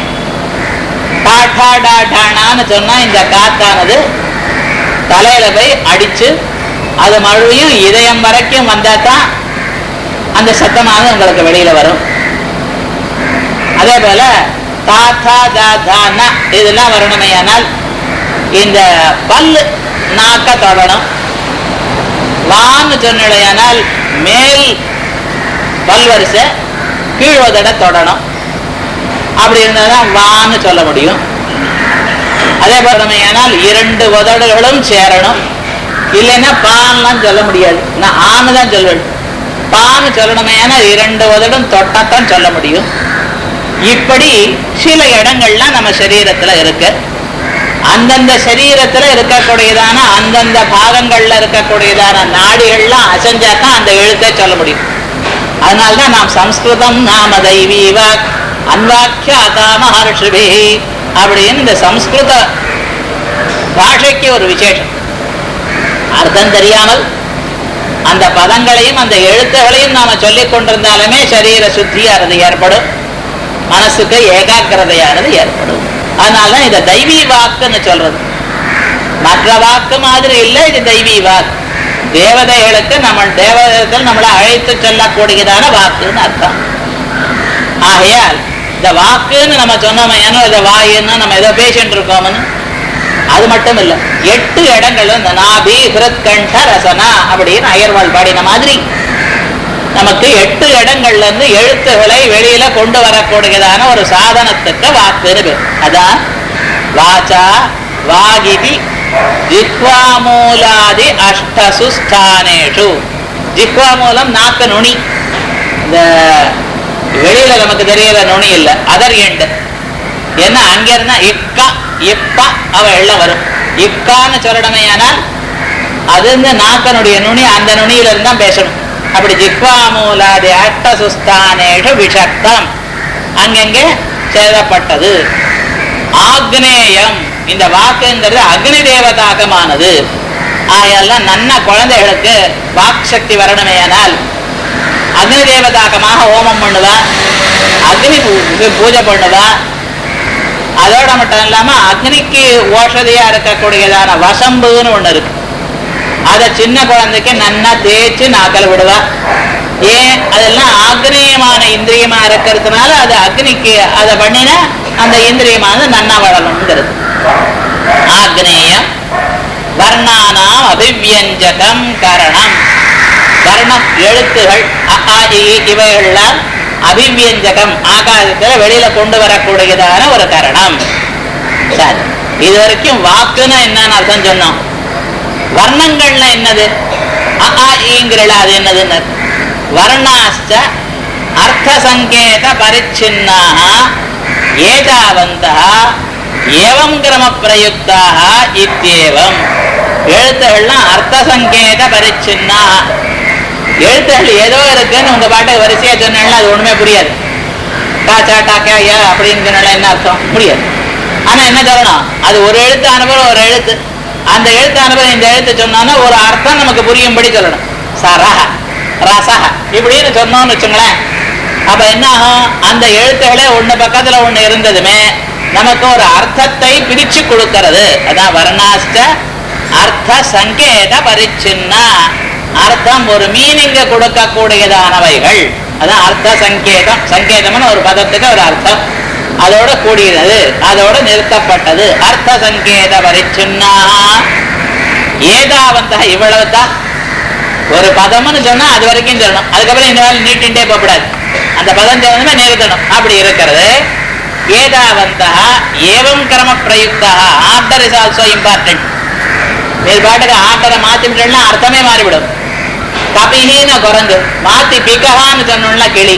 டாடாடாடான்னு சொன்னா இந்த காத்தானது தலையில போய் அடிச்சு அது மறுபடியும் இதயம் வரைக்கும் வந்தாதான் அந்த சத்தமானது உங்களுக்கு வெளியில வரும். அதே போல தாத்தா தாதானா இதெல்லாம் வரணுமையானால் இந்த பல்லு நாக்க தொடணும். வான்னு சொன்னால் மேல் பல்வரிசை கீழ் உதட தொடணும். அப்படி இருந்தால்தான் வான்னு சொல்ல முடியும். அதே போலமையானால் 2 உதடுகளும் சேரணும். இல்லைன்னா பான்லாம் சொல்ல முடியாது. நான் ஆன்னு தான் சொல்வேன். பான்னு சொல்லணுமையானால் 2 உதடும் தொட்டத்தான் சொல்ல முடியும். இப்படி சில இடங்கள்லாம் நம்ம சரீரத்துல இருக்கு. அந்தந்த சரீரத்துல இருக்கக்கூடியதான அந்தந்த பாகங்கள்ல இருக்கக்கூடியதான நாடிகள்லாம் அசைஞ்சாதான் அந்த எழுத்தை சொல்ல முடியும். அதனால்தான் நாம் சம்ஸ்கிருதம் நாம தெய்வீவாக் அன்வாக்கியாதா மஹர்ஷிபி அப்படின்னு இந்த சம்ஸ்கிருத பாஷைக்கு ஒரு விசேஷம். அர்த்தம் தெரியாமல் அந்த பதங்களையும் அந்த எழுத்துகளையும் நாம சொல்லிக் கொண்டிருந்தாலுமே சரீர சுத்தியானது ஏற்படும், மனசுக்கு ஏகாகிரதையானது ஏற்படும். அதனாலதான் இதை தெய்வீ வாக்குன்னு சொல்றது. மற்ற வாக்கு மாதிரி இல்லை, இது தெய்வீ வாக்கு. தேவதைகளுக்கு நம்ம தேவதத்தில் நம்மளை அழைத்து சொல்லக்கூடியதான வாக்குன்னு அர்த்தம். ஆகையால் இந்த வாக்குன்னு நம்ம சொன்னோம், ஏன்னா இதை வாயுன்னு நம்ம ஏதோ பேசிட்டு இருக்கோம்னு அது மட்டும் இல்லை. 8 இடங்கள் இந்த நாபி ஹிருத் கண்ட ரசனா அப்படின்னு அயர்வாள் பாடின மாதிரி நமக்கு 8 இடங்கள்ல இருந்து எழுத்துக்களை வெளியில கொண்டு வரக்கூடியதான ஒரு சாதனத்துக்கு வாக்குன்னு பேர். அதான் வாச்சா வாகிதி ஜிஹ்வாமூலாதி அஷ்டசு ஸ்தானேஷு. ஜிஹ்வாமூலம் நாக்கு நுனி, இந்த வெளியில நமக்கு தெரியற நுனி இல்லை, அதர் எண்டு. ஏன்னா அங்க இருந்தா இக்கா இப்பா அவ எல்லாம் வரும். இக்கான்னு சொல்லணுமையானால் அது இந்த நாக்கனுடைய நுனி, அந்த நுனியில இருந்தா பேசணும். அப்படி ஜிஹ்வாமூலாதி அஷ்டசுஸ்தானேஷு விஷக்தம் அங்கங்கே சேதப்பட்டது. ஆக்னேயம் இந்த வாக்குங்கிறது அக்னி தேவதாகமானது. ஆயெல்லாம் நன்ன குழந்தைகளுக்கு வாக்கு சக்தி வரணுமேயானால் அக்னி தேவதாகமாக ஹோமம் பண்ணுவா, அக்னி பூஜை பண்ணுவா. அதோட மட்டும் இல்லாம அக்னிக்கு ஓஷதியா இருக்கக்கூடியதான வசம்புன்னு ஒண்ணு இருக்கு. அதை சின்ன குழந்தைக்கு நன்னா தேய்ச்சி நாக்கல் விடுவா. ஏன்? அதெல்லாம் ஆக்னேயமான இந்திரியமா இருக்கிறதுனால அது அக்னிக்கு அதை பண்ணினா அந்த இந்திரியமானது நன்னா வளரணுங்கிறது. ஆக்னேயம் வர்ணானாம் அபிவியஞ்சகம் கரணம். வர்ணம் எழுத்துகள் இவைகள்லாம் அபிவியஞ்சகம் ஆகாசத்துல வெளியில கொண்டு வரக்கூடியதான ஒரு கரணம். சரி, இது வரைக்கும் வாக்குன்னு என்னன்னு அர்த்தம் சொன்னோம். வர்ணங்கள்ல என்னது? ஈங்கிறல அது என்னதுன்னு வர்ணாச்ச அர்த்த சங்கேத பரிச்சின்னாக ஏதாவந்தா ஏவம் கிரம பிரயுக்தாக இத்தேவம். எழுத்துகள்லாம் அர்த்த சங்கேத பரிச்சின்னா. எழுத்துகள் ஏதோ இருக்குன்னு உங்க பாட்டுக்கு வரிசையா சொன்னா அது ஒண்ணுமே புரியாது. காச்சா டாக்கா ஏ அப்படின்னு என்ன அர்த்தம் முடியாது. ஆனா என்ன சொல்லணும்? அது ஒரு எழுத்து அனுபவம், ஒரு எழுத்து. அந்த எழுத்து அனுபவம் இந்த எழுத்து சொன்னோன்னா ஒரு அர்த்தம் நமக்கு புரியும்படி சொல்லணும். சரஹ ரசஹ இப்படின்னு சொன்னோம்னு வச்சுங்களேன். அப்ப என்ன ஆகும்? அந்த எழுத்துகளே ஒண்ணு பக்கத்துல ஒண்ணு இருந்ததுமே நமக்கு ஒரு அர்த்தத்தை பிரிச்சு கொடுக்கிறது. அதான் வர்ணாஷ்ட அர்த்த சங்கேத பரிச்சின்னா. அர்த்தம் ஒரு மீனிங்க கொடுக்கக்கூடியதானவைகள். அதான் அர்த்த சங்கேதம். சங்கேதம்னு ஒரு பதத்துக்கு ஒரு அர்த்தம், அதோட கூடியது, அதோட நிறுத்தப்பட்டது. அர்த்த சங்கேத பரிச்சுன்னா ஏதாவந்த இவ்வளவு தான். ஒரு பதம்னு சொன்னா அது வரைக்கும் சொல்லணும், அதுக்கப்புறம் இந்த வேலை நீட்டின்டே போகக்கூடாது. அந்த பதம் சொன்னதுமே நிறுத்தணும். அப்படி இருக்கிறது. ஏதாவந்த ஏவம் கிரம பிரயுக்தா. Order is also important. நீர் பாட்டுக்கு ஆர்டரை மாத்திட்டா அர்த்தமே மாறிவிடும். கபிஹின்னு குரங்கு, மாத்தி பிகஹான்னு சொன்னோம்னா கிளி.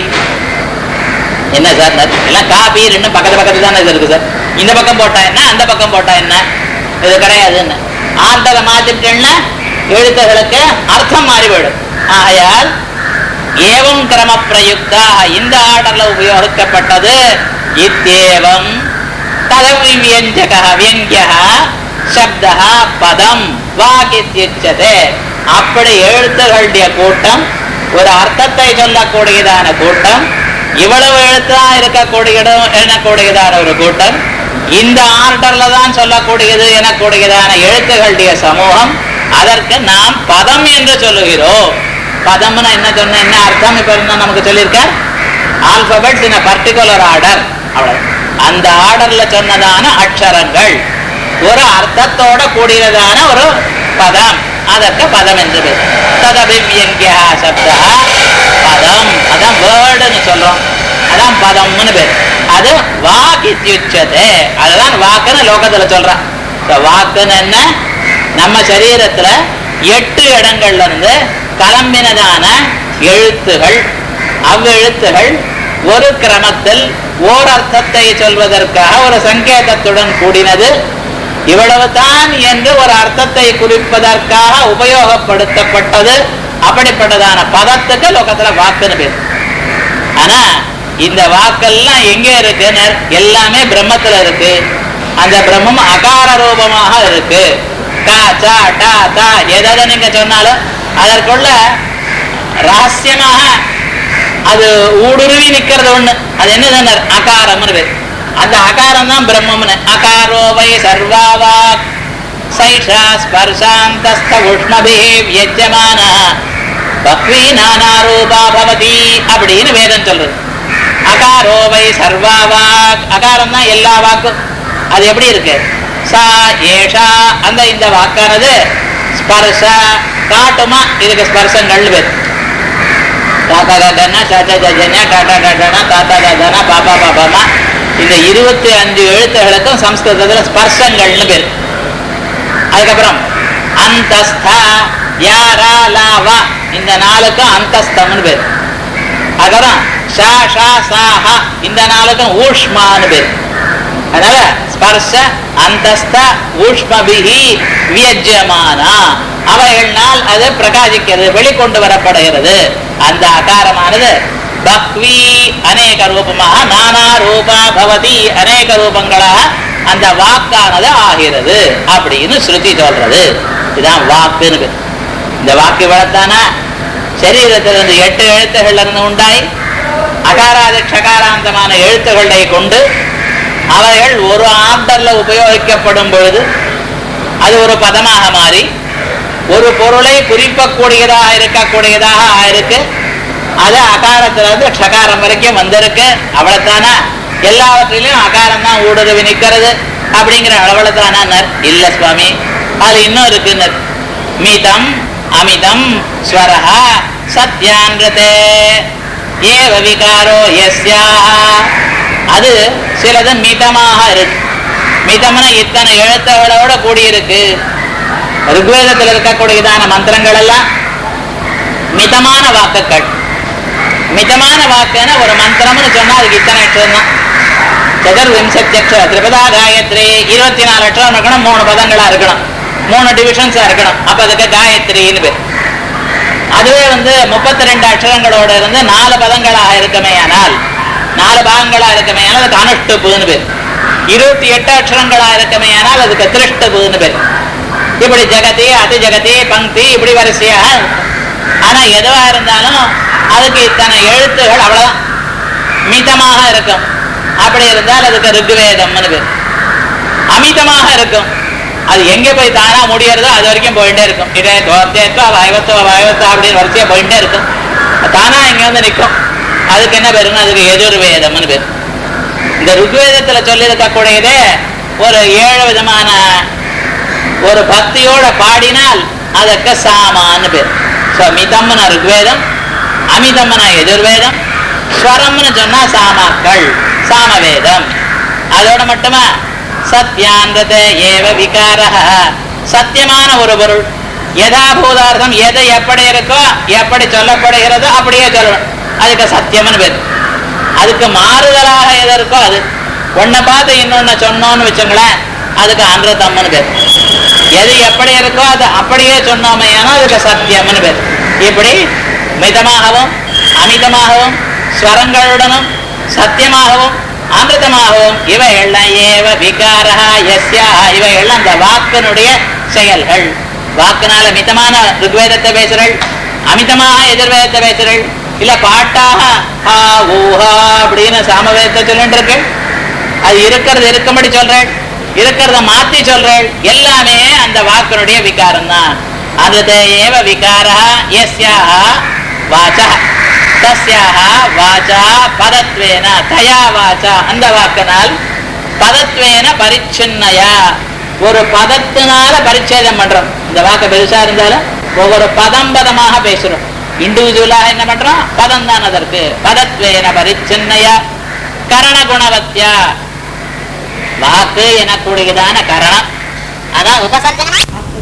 என்ன சார் எல்லாம் காபி ரெண்டு பக்கத்து பக்கத்துல தானே இது இருக்கு சார், இந்த பக்கம் போட்டா என்ன அந்த பக்கம் போட்டா என்ன, இது கிடையாதுன்னு. ஆர்டரை மாத்திட்டேன்னா எழுத்துகளுக்கு அர்த்தம் மாறிவிடும். ஆகையால் ஏவம் கிரம பிரயுக்தா, இந்த ஆர்டர்ல உபயோகிக்கப்பட்டது. இத்தேவம் ததவியஞ்சக வியங்கிய சப்தா பதம் வாகித்யுச்சதே. அப்படி எழுத்துகளுடைய கூட்டம், ஒரு அர்த்தத்தை சொல்லக்கூடியதான கூட்டம், இவ்வளவு எழுத்தா இருக்கக்கூடியதான ஒரு கூட்டம், இந்த ஆர்டர்ல தான் சொல்லக்கூடியது எனக்கூடியதான எழுத்துகளுடைய சமூகம், அதற்கு நாம் பதம் என்று சொல்லுகிறோம். பதம்னா என்ன சொன்ன என்ன அர்த்தம் இப்ப நமக்கு சொல்லியிருக்க, ஆல்பபெட்ஸ் இன் பர்டிகுலர் ஆர்டர், அவ்வளவு. அந்த ஆர்டர்ல சொன்னதான அக்ஷரங்கள் ஒரு அர்த்தத்தோட கூடியதான ஒரு பதம், அதற்கு பதம் என்று பேர். ததபிவ்யங்கிய சப்தா பதம், அதான் வேர்டுன்னு சொல்றோம், அதான் பதம்னு பேர். அது வாக்கித்யுச்சதே, அதுதான் வாக்குன்னு லோகத்துல சொல்றான். வாக்குன்னு என்ன, நம்ம சரீரத்துல 8 இடங்கள்ல இருந்து கிளம்பினதான எழுத்துகள், அவ்வெழுத்துகள் ஒரு கிரமத்தில் ஓர் அர்த்தத்தை சொல்வதற்காக ஒரு சங்கேதத்துடன் கூடினது. இவ்வளவு தான் என்று ஒரு அர்த்தத்தை குறிப்பதற்காக உபயோகப்படுத்தப்பட்டது. அப்படிப்பட்டதான பதத்துக்கு லோகத்துல வாக்குன்னு பேர். ஆனா இந்த வாக்கெல்லாம் எங்க இருக்குன்னு, எல்லாமே பிரம்மத்துல இருக்கு. அந்த பிரம்மம் அகார ரூபமாக இருக்கு. கா சா டா தா எதை நீங்க சொன்னாலும் அதற்குள்ள ரகசியமாக அது ஊடுருவி நிக்கிறது ஒண்ணு. அது என்ன அகாரம்னு பேர். அந்த அகாரம் தான் பிரம்மம்னு. அகாரோ வை சர்வாவாக் சைஷா ஸ்பர்சாந்தஸ்த உஷ்ணபிஹி வியஜ்யமான பக்வி நானா ரூபா பவதி அப்படின்னு வேதம் சொல்றது. அகாரோ வை சர்வாவாக், அகாரம் தான் எல்லா வாக்கும். அது எப்படி இருக்கு, சா ஏஷா, அந்த இந்த வாக்கானது ஸ்பர்ஷ காட்டுமா, இதுக்கு ஸ்பர்சங்கள்னு பேர். தாத்தா தாத்தானா சாச்சா சாச்சனா டாட்டா டாட்டானா தாத்தா தாத்தானா பாப்பா பாப்பாமா, இந்த 25 எழுத்துகளுக்கும் சம்ஸ்கிருதத்துல ஸ்பர்சங்கள்னு பேர். அதுக்கப்புறம் அந்தஸ்தா யாரா லாவா, இந்த 4க்கும் அந்தஸ்தம்னு பேர். அதுக்கப்புறம் ஷா ஷா சாஹா, இந்த 4க்கும் ஊஷ்மான்னு பேர். அதனால ஸ்பர்ஷ அந்தஸ்த ஊஷ்மபிஹி வியஜ்யமானா, அவைகள்னால் அது பிரகாசிக்கிறது, வெளிக்கொண்டு வரப்படுகிறது. அந்த அகாரமானது பக்வி அநேக ரூபமாக, நானா ரூபா பவதி அநேக ரூபங்களாக அந்த வாக்கானது ஆகிறது அப்படின்னு ஸ்ருதி சொல்றது. இதுதான் வாக்குன்னு. இந்த வாக்கு வளர்த்தானா சரீரத்திலிருந்து 8 எழுத்துகள் இருந்து உண்டாய் அகாராதி ஷகாராந்தமான எழுத்துக்களை கொண்டு அவைகள் ஒரு ஆர்டர்ல உபயோகிக்கப்படும் பொழுது அது ஒரு பதமாக மாறி ஒரு பொருளை குறிப்பக்கூடியதாக இருக்கக்கூடியதாக இருக்கு. அது அகாரத்திலிருந்து ஷகாரம் வரைக்கும் வந்திருக்கு. அவ்வளவுதானா, எல்லாவற்றிலும் அகாரம் தான் ஊடுருவி நிற்கிறது அப்படிங்கிற அவ்வளவுதானா? இல்ல சுவாமி, அது இன்னும் இருக்குன்னு. மிதம் அமிதம் ஸ்வரஹ சத்யான்ரதே ஏவ விகாரோ யஸ்யா, அது சிலது மிதமாக இருக்கு. மிதம்னா இத்தனை எழுத்துகளோட கூடியிருக்கு. ருக்வேதத்தில் இருக்கக்கூடியதான மந்திரங்கள் எல்லாம் மிதமான வாக்குகள். மிதமான வாக்குன்னா ஒரு மந்திரம்னு சொன்னா அதுக்கு இத்தனை அக்ஷரம் தான். சதுர்விம்சத்தி அக்ஷரம், திரிபதா காயத்ரி 24 அக்ஷரம் இருக்கணும், 3 பதங்களா இருக்கணும், 3 டிவிஷன்ஸா இருக்கணும். அப்ப அதுக்கு காயத்ரின்னு பேர். அதுவே 32 அக்ஷரங்களோட இருந்து 4 பதங்களாக இருக்குமே ஆனால், 4 பாகங்களா இருக்குமே ஆனால் அதுக்கு அனுஷ்டுப்புன்னு பேர். 28 அக்ஷரங்களா இருக்குமே ஆனால் அதுக்கு திருஷ்டுப்புன்னு பேர். இப்படி ஜெகதி அதி ஜெகதி பங்கி இப்படி வரிசையாக. ஆனா எதுவா இருந்தாலும் அதுக்கு இத்தனை எழுத்துகள் அவ்வளவுதான், மிதமாக இருக்கும். அப்படி இருந்தால் அதுக்கு ருக்வேதம்னு பேர். அமிதமாக இருக்கும், அது எங்க போய் தானா முடியறதோ அது வரைக்கும் போயிட்டே இருக்கும். இதே தோர்த்தேத்வா வாய்வத்துவ வாய்வத்தா அப்படின்னு வரிசையா போயிட்டே இருக்கும். தானா இங்க நிற்கும். அதுக்கு என்ன பேருன்னு அதுக்கு எஜுர்வேதம்னு பேர். இந்த ருக்வேதத்துல சொல்லியிருக்கக்கூடியதே ஒரு 7 விதமான ஒரு பக்தியோட பாடினால் அதுக்கு சாமான்னு பேர். ஸோ மிதம்னா ருக்வேதம், அமிதம்னா எஜுர்வேதம், ஸ்வரம்னு சொன்னா சாமாக்கள், சாமவேதம். அதோட மட்டுமா சத்யான்றது ஏவ விகாரஹ, சத்தியமான ஒரு பொருள், யதாபூதார்த்தம் எது எப்படி இருக்கோ எப்படி சொல்லப்படுகிறதோ அப்படியே சொல்லணும், அதுக்கு சத்தியம்னு பேர். அதுக்கு மாறுதலாக எது இருக்கோ அது ஒன்ன பார்த்து இன்னொன்னு சொன்னோன்னு வச்சுங்களேன், அதுக்கு அன்ரதம்னு பேர். எது எப்படி இருக்கோ அது அப்படியே சொன்னோமே ஆனால் அதுக்கு சத்தியம்னு பேர். இப்படி மிதமாகவும் அமிதமாகவும் ஸ்வரங்களுடனும் சத்தியமாகவும் அமிர்தமாகவும் இவைகள்லாம் ஏவ விகாரஹா யஸ்யா, இவைகள்லாம் அந்த வாக்கினுடைய செயல்கள். வாக்குனால மிதமான ருக்வேதத்தை பேசுறள், அமிதமாக எதிர்வேதத்தை பேசுறள், இல்ல பாட்டாக ஹா ஊஹா அப்படின்னு சாமவேதத்தை சொல்லிட்டு இருக்கு. அது இருக்கிறது இருக்கும்படி சொல்றேன், இருக்கிறத மாத்தி சொல்றேன், எல்லாமே அந்த வாக்கினுடைய விகாரம் தான். அந்த ஏவ விகாரஹா யஸ்யாஹ வாசா, தஸ்யாஹ வாசா பதத்வேன தயா வாசா, அந்த வாக்கினால் பதத்வேன பரிச்சின்னையா, ஒரு பதத்தினால பரிச்சேதம் பண்றோம். இந்த வாக்கு பெருசா இருந்தாலும் ஒவ்வொரு பதம் பதமாக பேசுறோம். இண்டிவிஜுவலாக என்ன பண்றோம், பதம் தான் அதற்கு. பதத்வேன பரிச்சின்னையா கரண குணவத்தியா, வாக்கு எனக்கூடியதான கரணம், அதான் உபசர்ஜனம்.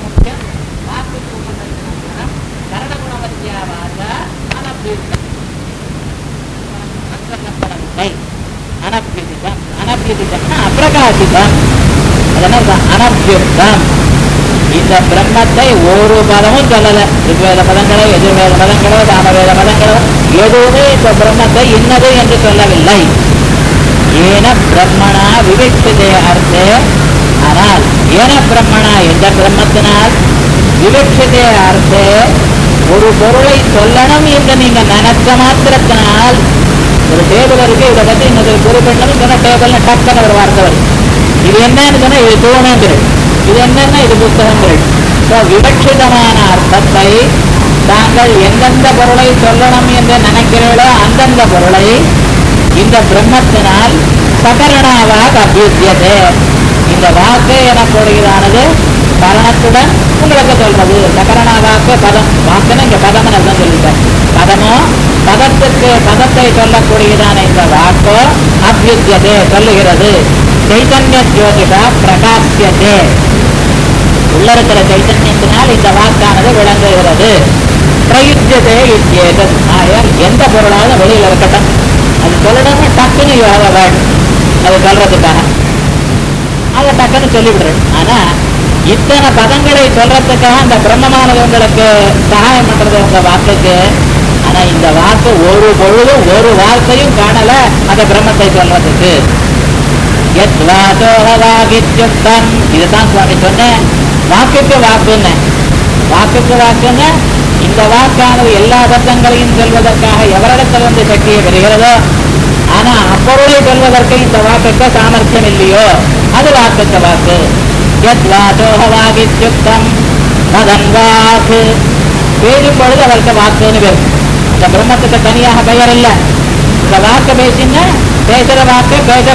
அப்பிரகாசிதம், அதனால அனபியுக்தம். இந்த பிரம்மத்தை ஒரு பதமும் சொல்லல, ருக்வேத பதங்களோ எதிர்வேத பதங்களோ சாமவேத பதங்களோ எதுவுமே இந்த பிரம்மத்தை இன்னது என்று சொல்லவில்லை. ஏன பிரம்மணா விவக்ஷிதே அர்த்தே, ஆனால் ஏன பிரம்மணா எந்த பிரம்மத்தினால் விவக்ஷிதே அர்த்தே ஒரு பொருளை சொல்லணும் என்று நீங்க நினைச்ச மாத்திரத்தினால், ஒரு டேபிள் இருக்கு, இதை பத்தி இன்னொரு குறிப்பிடணும் சொன்னா டேபிள்னு டக்குன்னு ஒரு வார்த்தை வரும். இது என்னன்னு சொன்னா இது தூணுங்கிறது, இது என்னன்னா இது புத்தகங்கள். விவக்ஷிதமான அர்த்தத்தை தாங்கள் எந்தெந்த பொருளை சொல்லணும் என்று நினைக்கிறீர்களோ அந்தந்த பொருளை இந்த பிரம்மத்தினால் சகரணாவாக அபியுத்தியது. இந்த வாக்கு எனக்கூடியதானது கரணத்துடன் உங்களுக்கு சொல்றது. சகரணா வாக்கு பதம், வாக்குன்னு இங்க பதம் அர்த்தம் சொல்லிட்டேன். பதமோ பதத்துக்கு பதத்தை சொல்லக்கூடியதான இந்த வாக்கோ அபியுத்தியதே சொல்லுகிறது. சைதன்ய ஜோதிஷா பிரகாசியதே, உள்ள இருக்கிற சைத்தன்யத்தினால் இந்த வாக்கானது விளங்குகிறது. பிரயுஜ்யதே இத்தியேதத், ஆயால் எந்த பொருளாவது வெளியில் இருக்கட்டும், அது சொல்லணும்னு டக்குன்னு வேர்டு அது சொல்றதுக்காக அதை டக்குன்னு சொல்லிவிடுறேன். ஆனா இத்தனை பதங்களை சொல்றதுக்காக அந்த பிரம்மமானது உங்களுக்கு சகாயம் பண்றது உங்க வாக்குக்கு. ஆனா இந்த வாக்கு ஒரு பொழுதும் ஒரு வார்த்தையும் காணல அந்த பிரம்மத்தை சொல்றதுக்கு. இதுதான் சுவாமி சொன்னேன், வாக்குக்கு வாக்குன்னு. வாக்குக்கு வாக்குன்னு இந்த வாக்கானது எல்லா பத்தங்களையும் சொல்வதற்காக எவரிடத்தில் வந்து சக்தியை பெறுகிறதோ, ஆனா அப்பொருளை சொல்வதற்கு இந்த வாக்குக்கு சாமர்த்தியம் இல்லையோ அது வாக்குக்கு வாக்கு. வாகித்யுக்தம் மதன் வாக்கு, பேசும் பொழுது அவருக்கு வாக்குன்னு பேர். இந்த பிரம்மத்துக்கு தனியாக பெயர் இல்லை. இந்த வாக்கு பேசினா பேசுற வாக்கு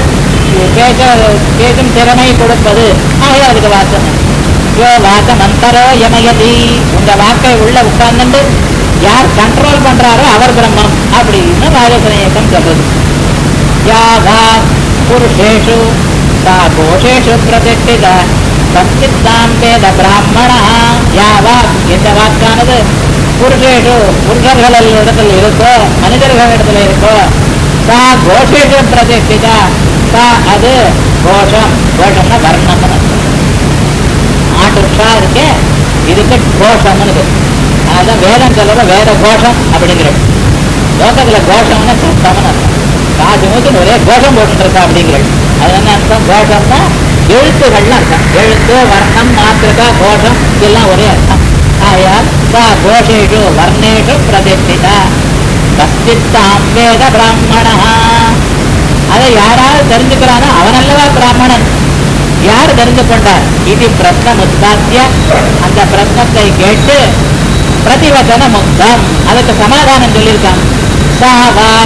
பேசும் திறமை கொடுப்பது, ஆக அதுக்கு வாக்கு. வாக்க மந்தரோ யமயதி, இந்த வாக்கை உள்ள உட்கார்ந்து யார் கண்ட்ரோல் பண்றாரோ அவர் பிரம்மம் அப்படின்னு ராஜசனேகம் சொல்றது. யா வாக் புருஷேஷு சா கோஷேஷு பிரதிஷ்டித சம்சித்தாம் வேத பிராமணா. யா வாக், இந்த வாக்கானது புருஷேஷு புருஷர்கள் இடத்துல இருக்கோ மனிதர்கள் இடத்துல இருக்கோ, சா கோஷேஷு பிரதிஷ்டிதா, சா அது கோஷம், கோஷம்னா வர்ணம். ஆட்டுஷா இருக்கு, இதுக்கு கோஷம்னு. அதான் வேதம் சொல்ற வேத கோஷம் அப்படிங்கிறது. லோகத்துல கோஷம்னா சத்தம்னு அர்த்தம். காசு மூச்சு ஒரே கோஷம் போட்டு இருக்கா அப்படிங்கிறது. அது என்ன அர்த்தம்? கோஷம்னா எழுத்துகள்னு அர்த்தம். எழுத்து, வர்ணம், மாத்திரா, கோஷம் இதெல்லாம் ஒரே அர்த்தம். ஆயால் சா கோஷேஷு வர்ணேஷு பிரதிஷ்டிதா கஸ்தித்தாம் வேத பிராமணா. அதை யாராவது தெரிஞ்சுக்கிறானோ அவனல்லவா பிராமணன். யார் தெரிந்து கொண்டார்? இது பிரஸ்னம் உத்பாத்திய, அந்த பிரஸ்னத்தை கேட்டு பிரதிவசன முக்தம், அதுக்கு சமாதானம் சொல்லியிருக்கான். சா வாக்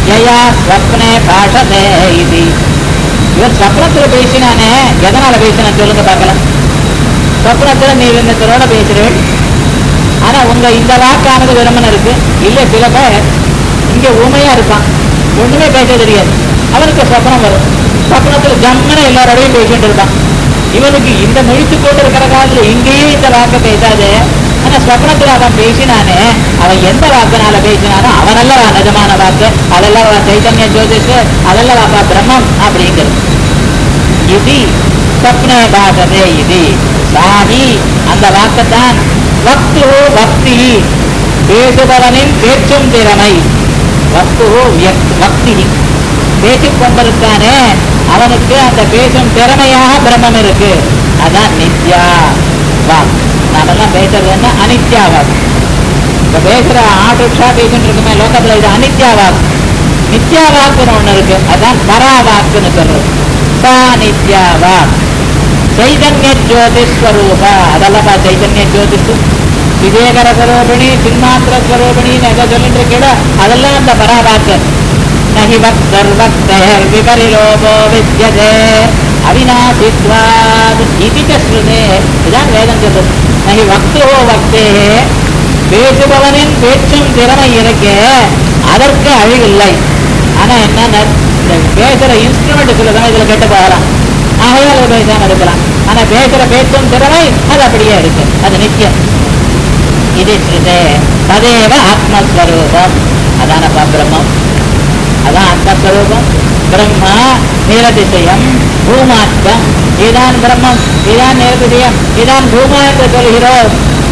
யயா ஸ்வப்னே பாஷதே இது. இவர் ஸ்வப்னத்துல பேசினானே, எதனால பேசினா சொல்லுங்க பார்க்கலாம். ஸ்வப்னத்துல நீ விண்ணத்தரோட பேசுறேன், ஆனா உங்க இந்த வாக்கானது விரும்பன இருக்கு இல்ல. சில பேர் இங்க ஊமையா இருப்பான், ஒண்ணுமே பேச தெரியாது, அவனுக்கு சொப்னம் வரும். சொப்னத்துல ஜம்மன எல்லாரோடையும் பேசிட்டு இருப்பான். இவனுக்கு இந்த முழித்து கொண்டு இருக்கிற காலத்துல இங்கேயே இந்த வாக்க பேசாது, ஆனா சொப்னத்துல அவன் பேசினானே, அவன் எந்த வாக்குனால பேசினானோ அவனெல்லாம் நிஜமான வாக்கு, அதெல்லாம் சைதன்ய ஜோதிஷ், அதெல்லாம் வாப்பா பிரம்மம் அப்படிங்கிறது. இது சொப்னே பாகதே இது சாஹி, அந்த வாக்கத்தான் வக்து வக்தி, பேசுபவனின் பேச்சும் திறமை. வக்து வக்தி, பேசிக் கொண்டிருக்கானே அவனுக்கு அந்த பேசும் திறமையாக பிரம்மம் இருக்கு. அதான் நித்யா வாக். நாமெல்லாம் பேசுறது என்ன? அனித்யா வாக். இப்ப பேசுற ஆட்டுஷா பேசிட்டு இருக்குமே லோகத்துல, இது அனித்யா வாக். நித்யா வாக்குன்னு ஒண்ணு இருக்கு, அதான் பரா வாக்குன்னு சொல்றது. சா நித்யா வாக். சைதன்ய ஜோதிஸ்வரூப, அதெல்லாம் சைதன்ய ஜோதிஷ், விவேகர ஸ்வரூபிணி, சின்மாத்திர ஸ்வரூபிணின்னு எதை சொல்லிட்டு இருக்கீடோ அதெல்லாம் அந்த பராவாக்கு. நஹி பக்தர் பக்தர் விபரிலோபோ வித்யதே அவிநாசித்வாத் இதி ஸ்ருதே. இதான் வேதம் சொல்றது. நஹி பக்தோ பக்தே, பேசுபவனின் பேச்சும் திறமை இருக்கு, அதற்கு அழிவில்லை. ஆனா என்ன, பேசுற இன்ஸ்ட்ருமெண்ட் சில சமயத்துல கெட்டு போகலாம், ஆகையால் பேசாம இருக்கலாம். ஆனா பேசுற பேச்சும் திறமை அது அப்படியே இருக்கு, அது நித்தியம். இது ஸ்ருதே ததேவ ஆத்மஸ்வரூபம். அதானப்பா பிரம்மம், அதான் ஆத்மஸ்வரூபம். பிரம்மா நிரதிசயம் பூமாத்மம், இதான் பிரம்மம், இதான் நிரதிசயம், இதான் பூமா என்று சொல்கிறோம்.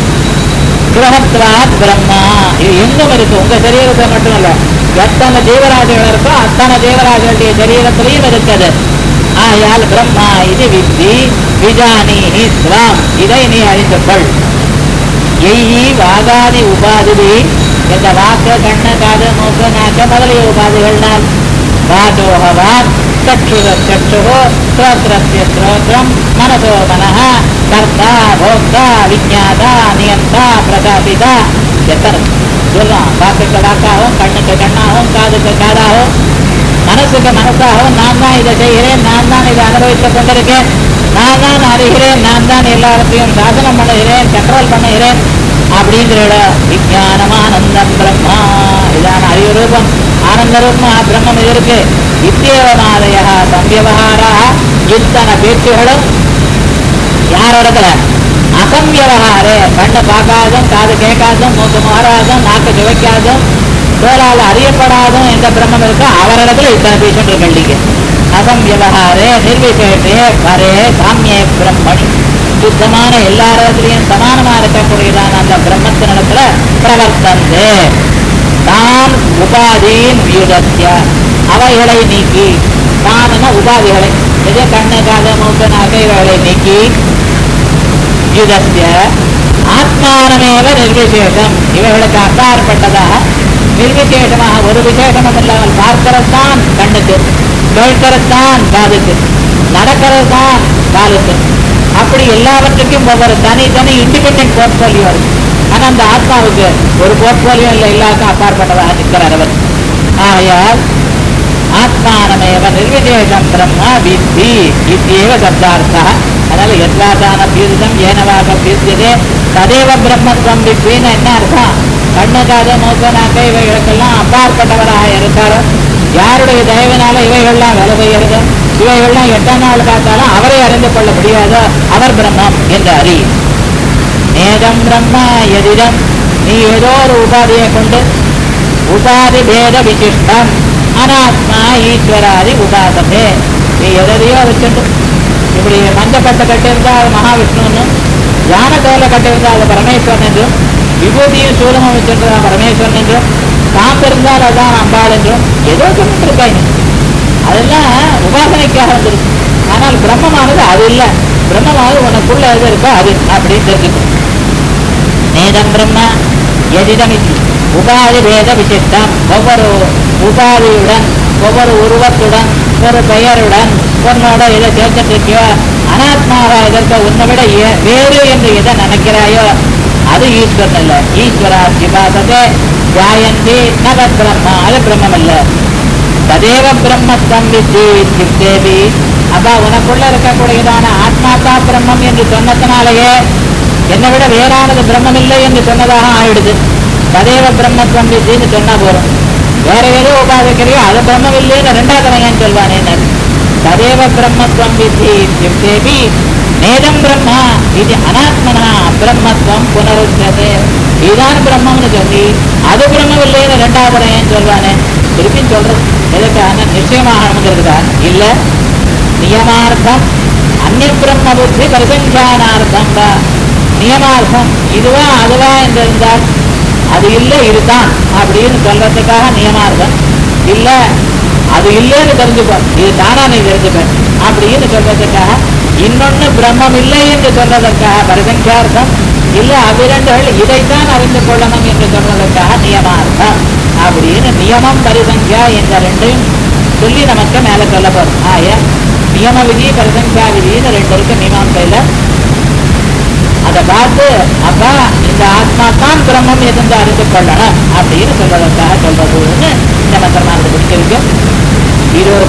கிரகத்வாத் பிரம்மா, இது எங்கும் இருக்கு, உங்க சரீரத்தை மட்டும் இல்ல, எத்தனை ஜீவராஜிகள் இருக்கோ அத்தனை ஜீவராஜனுடைய சரீரத்திலையும் இருக்குது. ஆயால் பிரம்மா இது வித்தி விஜானி ஸ்வாம், இதை நீ அறிந்து கொள். எய்யி வாகாதி உபாதி, இந்த வாக்கு கண்ணு காது மூக்கு நாக்கு முதலிய உபாதிகள்னால், வாசோக வாக், சற்றுர சற்றுகோ, ஸ்ரோத்ரஸ்ய ஸ்ரோத்ரம், மனசோ மனஹ, கர்த்தா போக்தா விஜாதா நியந்தா பிரகாசிதா. எத்தனை சொல்றான், வாக்குக்கு வாக்காகவும், கண்ணுக்கு கண்ணாகவும், காதுக்கு காதாகவும், மனசுக்கு மனசாகவும், நான் தான் இதை செய்கிறேன், நான் தான் இதை அனுபவித்துக் கொண்டிருக்கேன், நான் தான் அறிகிறேன், நான் தான் எல்லாத்தையும் சாதனம் பண்ணுகிறேன், கண்ட்ரோல் பண்ணுகிறேன் அப்படிங்கிற விஜயானம் ஆனந்தம் பிரம்மா. இதான அறிவு ரூபம், ஆனந்த ரூபம் பிரம்மம் இது இருக்கு. இத்தியவமாதய சம்வியவகாரா, இத்தனை பேச்சுகளும் யாரோடத்துல அசம்வியவகாரே, கண்ணு பார்க்காதும், காது கேட்காதும், மூக்கு மாறாதும், நாக்கு சுவைக்காதும், தோளால் அறியப்படாதும் எந்த பிரம்மம் இருக்கோ அவரிடத்துல இத்தனை பேசிட்டு இருக்கீங்க. அசம்வியவகாரே நிர்விசேஷே பரே சாமியே பிரம்மணி, சுத்தமான எல்லாரிடத்திலையும் சமானமா இருக்கக்கூடியதான அந்த பிரம்மத்தினிடத்துல பிரவர்த்தந்தே. தான் உபாதீன் வியுதத்ய, அவைகளை நீக்கி, தான உபாதிகளை, எது கண்ணு காது மூக்கு நாக்கு இவைகளை நீக்கி, யுதத்ய ஆத்மானமேவ நிர்விசேஷம், இவைகளுக்கு அப்பாற்பட்டதாக நிர்விசேஷமாக ஒரு விசேஷமும் இல்லாமல் பார்க்கிறதான் கண்ணுக்கு, கேட்கிறதான் காதுக்கு, நடக்கிறதான் காலுக்கு, அப்படி எல்லாவற்றுக்கும் ஒவ்வொரு தனித்தனி இண்டிபெண்டன்ட் போர்ட்போலியோ இருக்கு. ஆனா அந்த ஆத்மாவுக்கு ஒரு போர்ட்போலியோ இல்லை, எல்லாருக்கும் அப்பாற்பட்டதாக நிற்கிறார் அவர். ஆயால் ஆத்மானமேவ நிர்விசேஷம் பிரம்ம வித்தி இத்தியேவ சப்தார்த்தா. அதனால எத்வாதான பீரிதம் ஏனவாக பீர்த்தியதே ததேவ பிரம்மத்வம் வித்தின்னு என்ன அர்த்தம்? கண்ணு காது மூக்கு நாக்கு இவைகளுக்கெல்லாம் அப்பாற்பட்டவராக இருக்காரோ, யாருடைய தயவினால இவைகள்லாம் வேலை செய்கிறது, இவைகள்லாம் எட்டாம் நாள் பார்த்தாலும் அவரை அறிந்து கொள்ள முடியாதோ அவர் பிரம்மம் என்று அறி. நேதம் பிரம்ம எதிரம், நீ ஏதோ ஒரு உபாதியை கொண்டு உபாதி பேத விசிஷ்டம் அனாத்மா ஈஸ்வராதி உபாசமே, நீ எதையோ வச்சுட்டு இப்படி மஞ்சப்பட்டை கட்டியிருந்தா அது மகாவிஷ்ணுன்னு, யானை தோலை கட்டியிருந்தா அது பரமேஸ்வரன் என்றும், விபூதியும் சூலமும் வச்சிருந்தா பரமேஸ்வரன் என்றும், காம்பு இருந்தால் அதுதான் அம்பாள் என்றும் ஏதோ சொல்லிட்டு இருக்காங்க. அதெல்லாம் உபாசனைக்காக வந்துருக்கு. ஆனால் பிரம்மமானது அது இல்லை, பிரம்மமானது உனக்குள்ள எது இருக்கோ அது அப்படின்னு தெரிஞ்சுக்கணும். நேதம் பிரம்ம எதிதம் உபாதி பேத விசிஷ்டம், ஒவ்வொரு உபாதியுடன், ஒவ்வொரு உருவத்துடன், ஒரு பெயருடன் உன்னோட எதை சேர்த்துட்டு அனாத்மாவா இதற்கு உன்னை விட வேறு என்று எதை நினைக்கிறாயோ அது ஈஸ்வரன் அல்ல. ஈஸ்வரா சிபாசதே ஜாயந்தி நவ பிரம்மா, அது பிரம்மம் அல்ல. ததேவ பிரம்மத்வம் வித்தி இத்தியுக்தேபி. அப்பா உனக்குள்ள இருக்கக்கூடியதான ஆத்மாத்தா பிரம்மம் என்று சொன்னதுனாலேயே என்னை விட வேறானது பிரம்மம் இல்லை என்று சொன்னதாக ஆயிடுது. ததேவ பிரம்மத்வம் வித்தின்னு சொன்னா போறோம். வேற ஏதோ உபாதிக்கிறையோ அது பிரம்மம் இல்லைன்னு ரெண்டாவது ஏன் சொல்வானே? ததேவ பிரம்மத்வம் வித்தி இத்தியுக்தேபி நேதம் பிரம்மா இது அனாத்மனா பிரம்மத்வம் புனருச்சதே. இதுதான் பிரம்மம்னு சொல்லி அது பிரம்மம் இல்லைன்னு ரெண்டாவது ஏன் சொல்வானே? திருப்பின்னு சொல்றது எதுக்கான நிச்சயமாகணுங்கிறதுக்கா இல்ல, நியமார்த்தம் அந்நிய பிரம்ம புத்தி பரிசங்கியானார்த்தம் தான். நியமார்த்தம் இதுவா அதுவா என்று இருந்தால் அது இல்லை இதுதான் அப்படின்னு சொல்றதுக்காக நியமார்த்தம் இல்ல, அது இல்லைன்னு தெரிஞ்சுப்போம் இது தானா நீ தெரிஞ்சுப்பேன் அப்படின்னு சொல்றதுக்காக, இன்னொன்னு பிரம்மம் இல்லை என்று சொல்றதற்காக பரிசங்கியார்த்தம் இல்ல, அவ்விரண்டுகள் இதைத்தான் அறிந்து கொள்ளணும் என்று சொல்வதற்காக நியமார்த்தம் அப்படின்னு நியமம் பரிசங்கியா என்ற ரெண்டையும் சொல்லி நமக்கு மேல சொல்ல போறோம். நியம விதி பரிசங்கியா விதின்னு ரெண்டு இருக்கு மீமாசையில. அதை பார்த்து அப்பா இந்த ஆத்மா தான் பிரம்மம் எதிர்ந்து அறிந்து கொள்ளணும் அப்படின்னு சொல்வதற்காக சொல்றதுன்னு இந்த மந்திரமானது பிடிச்சிருக்கு. இது ஒரு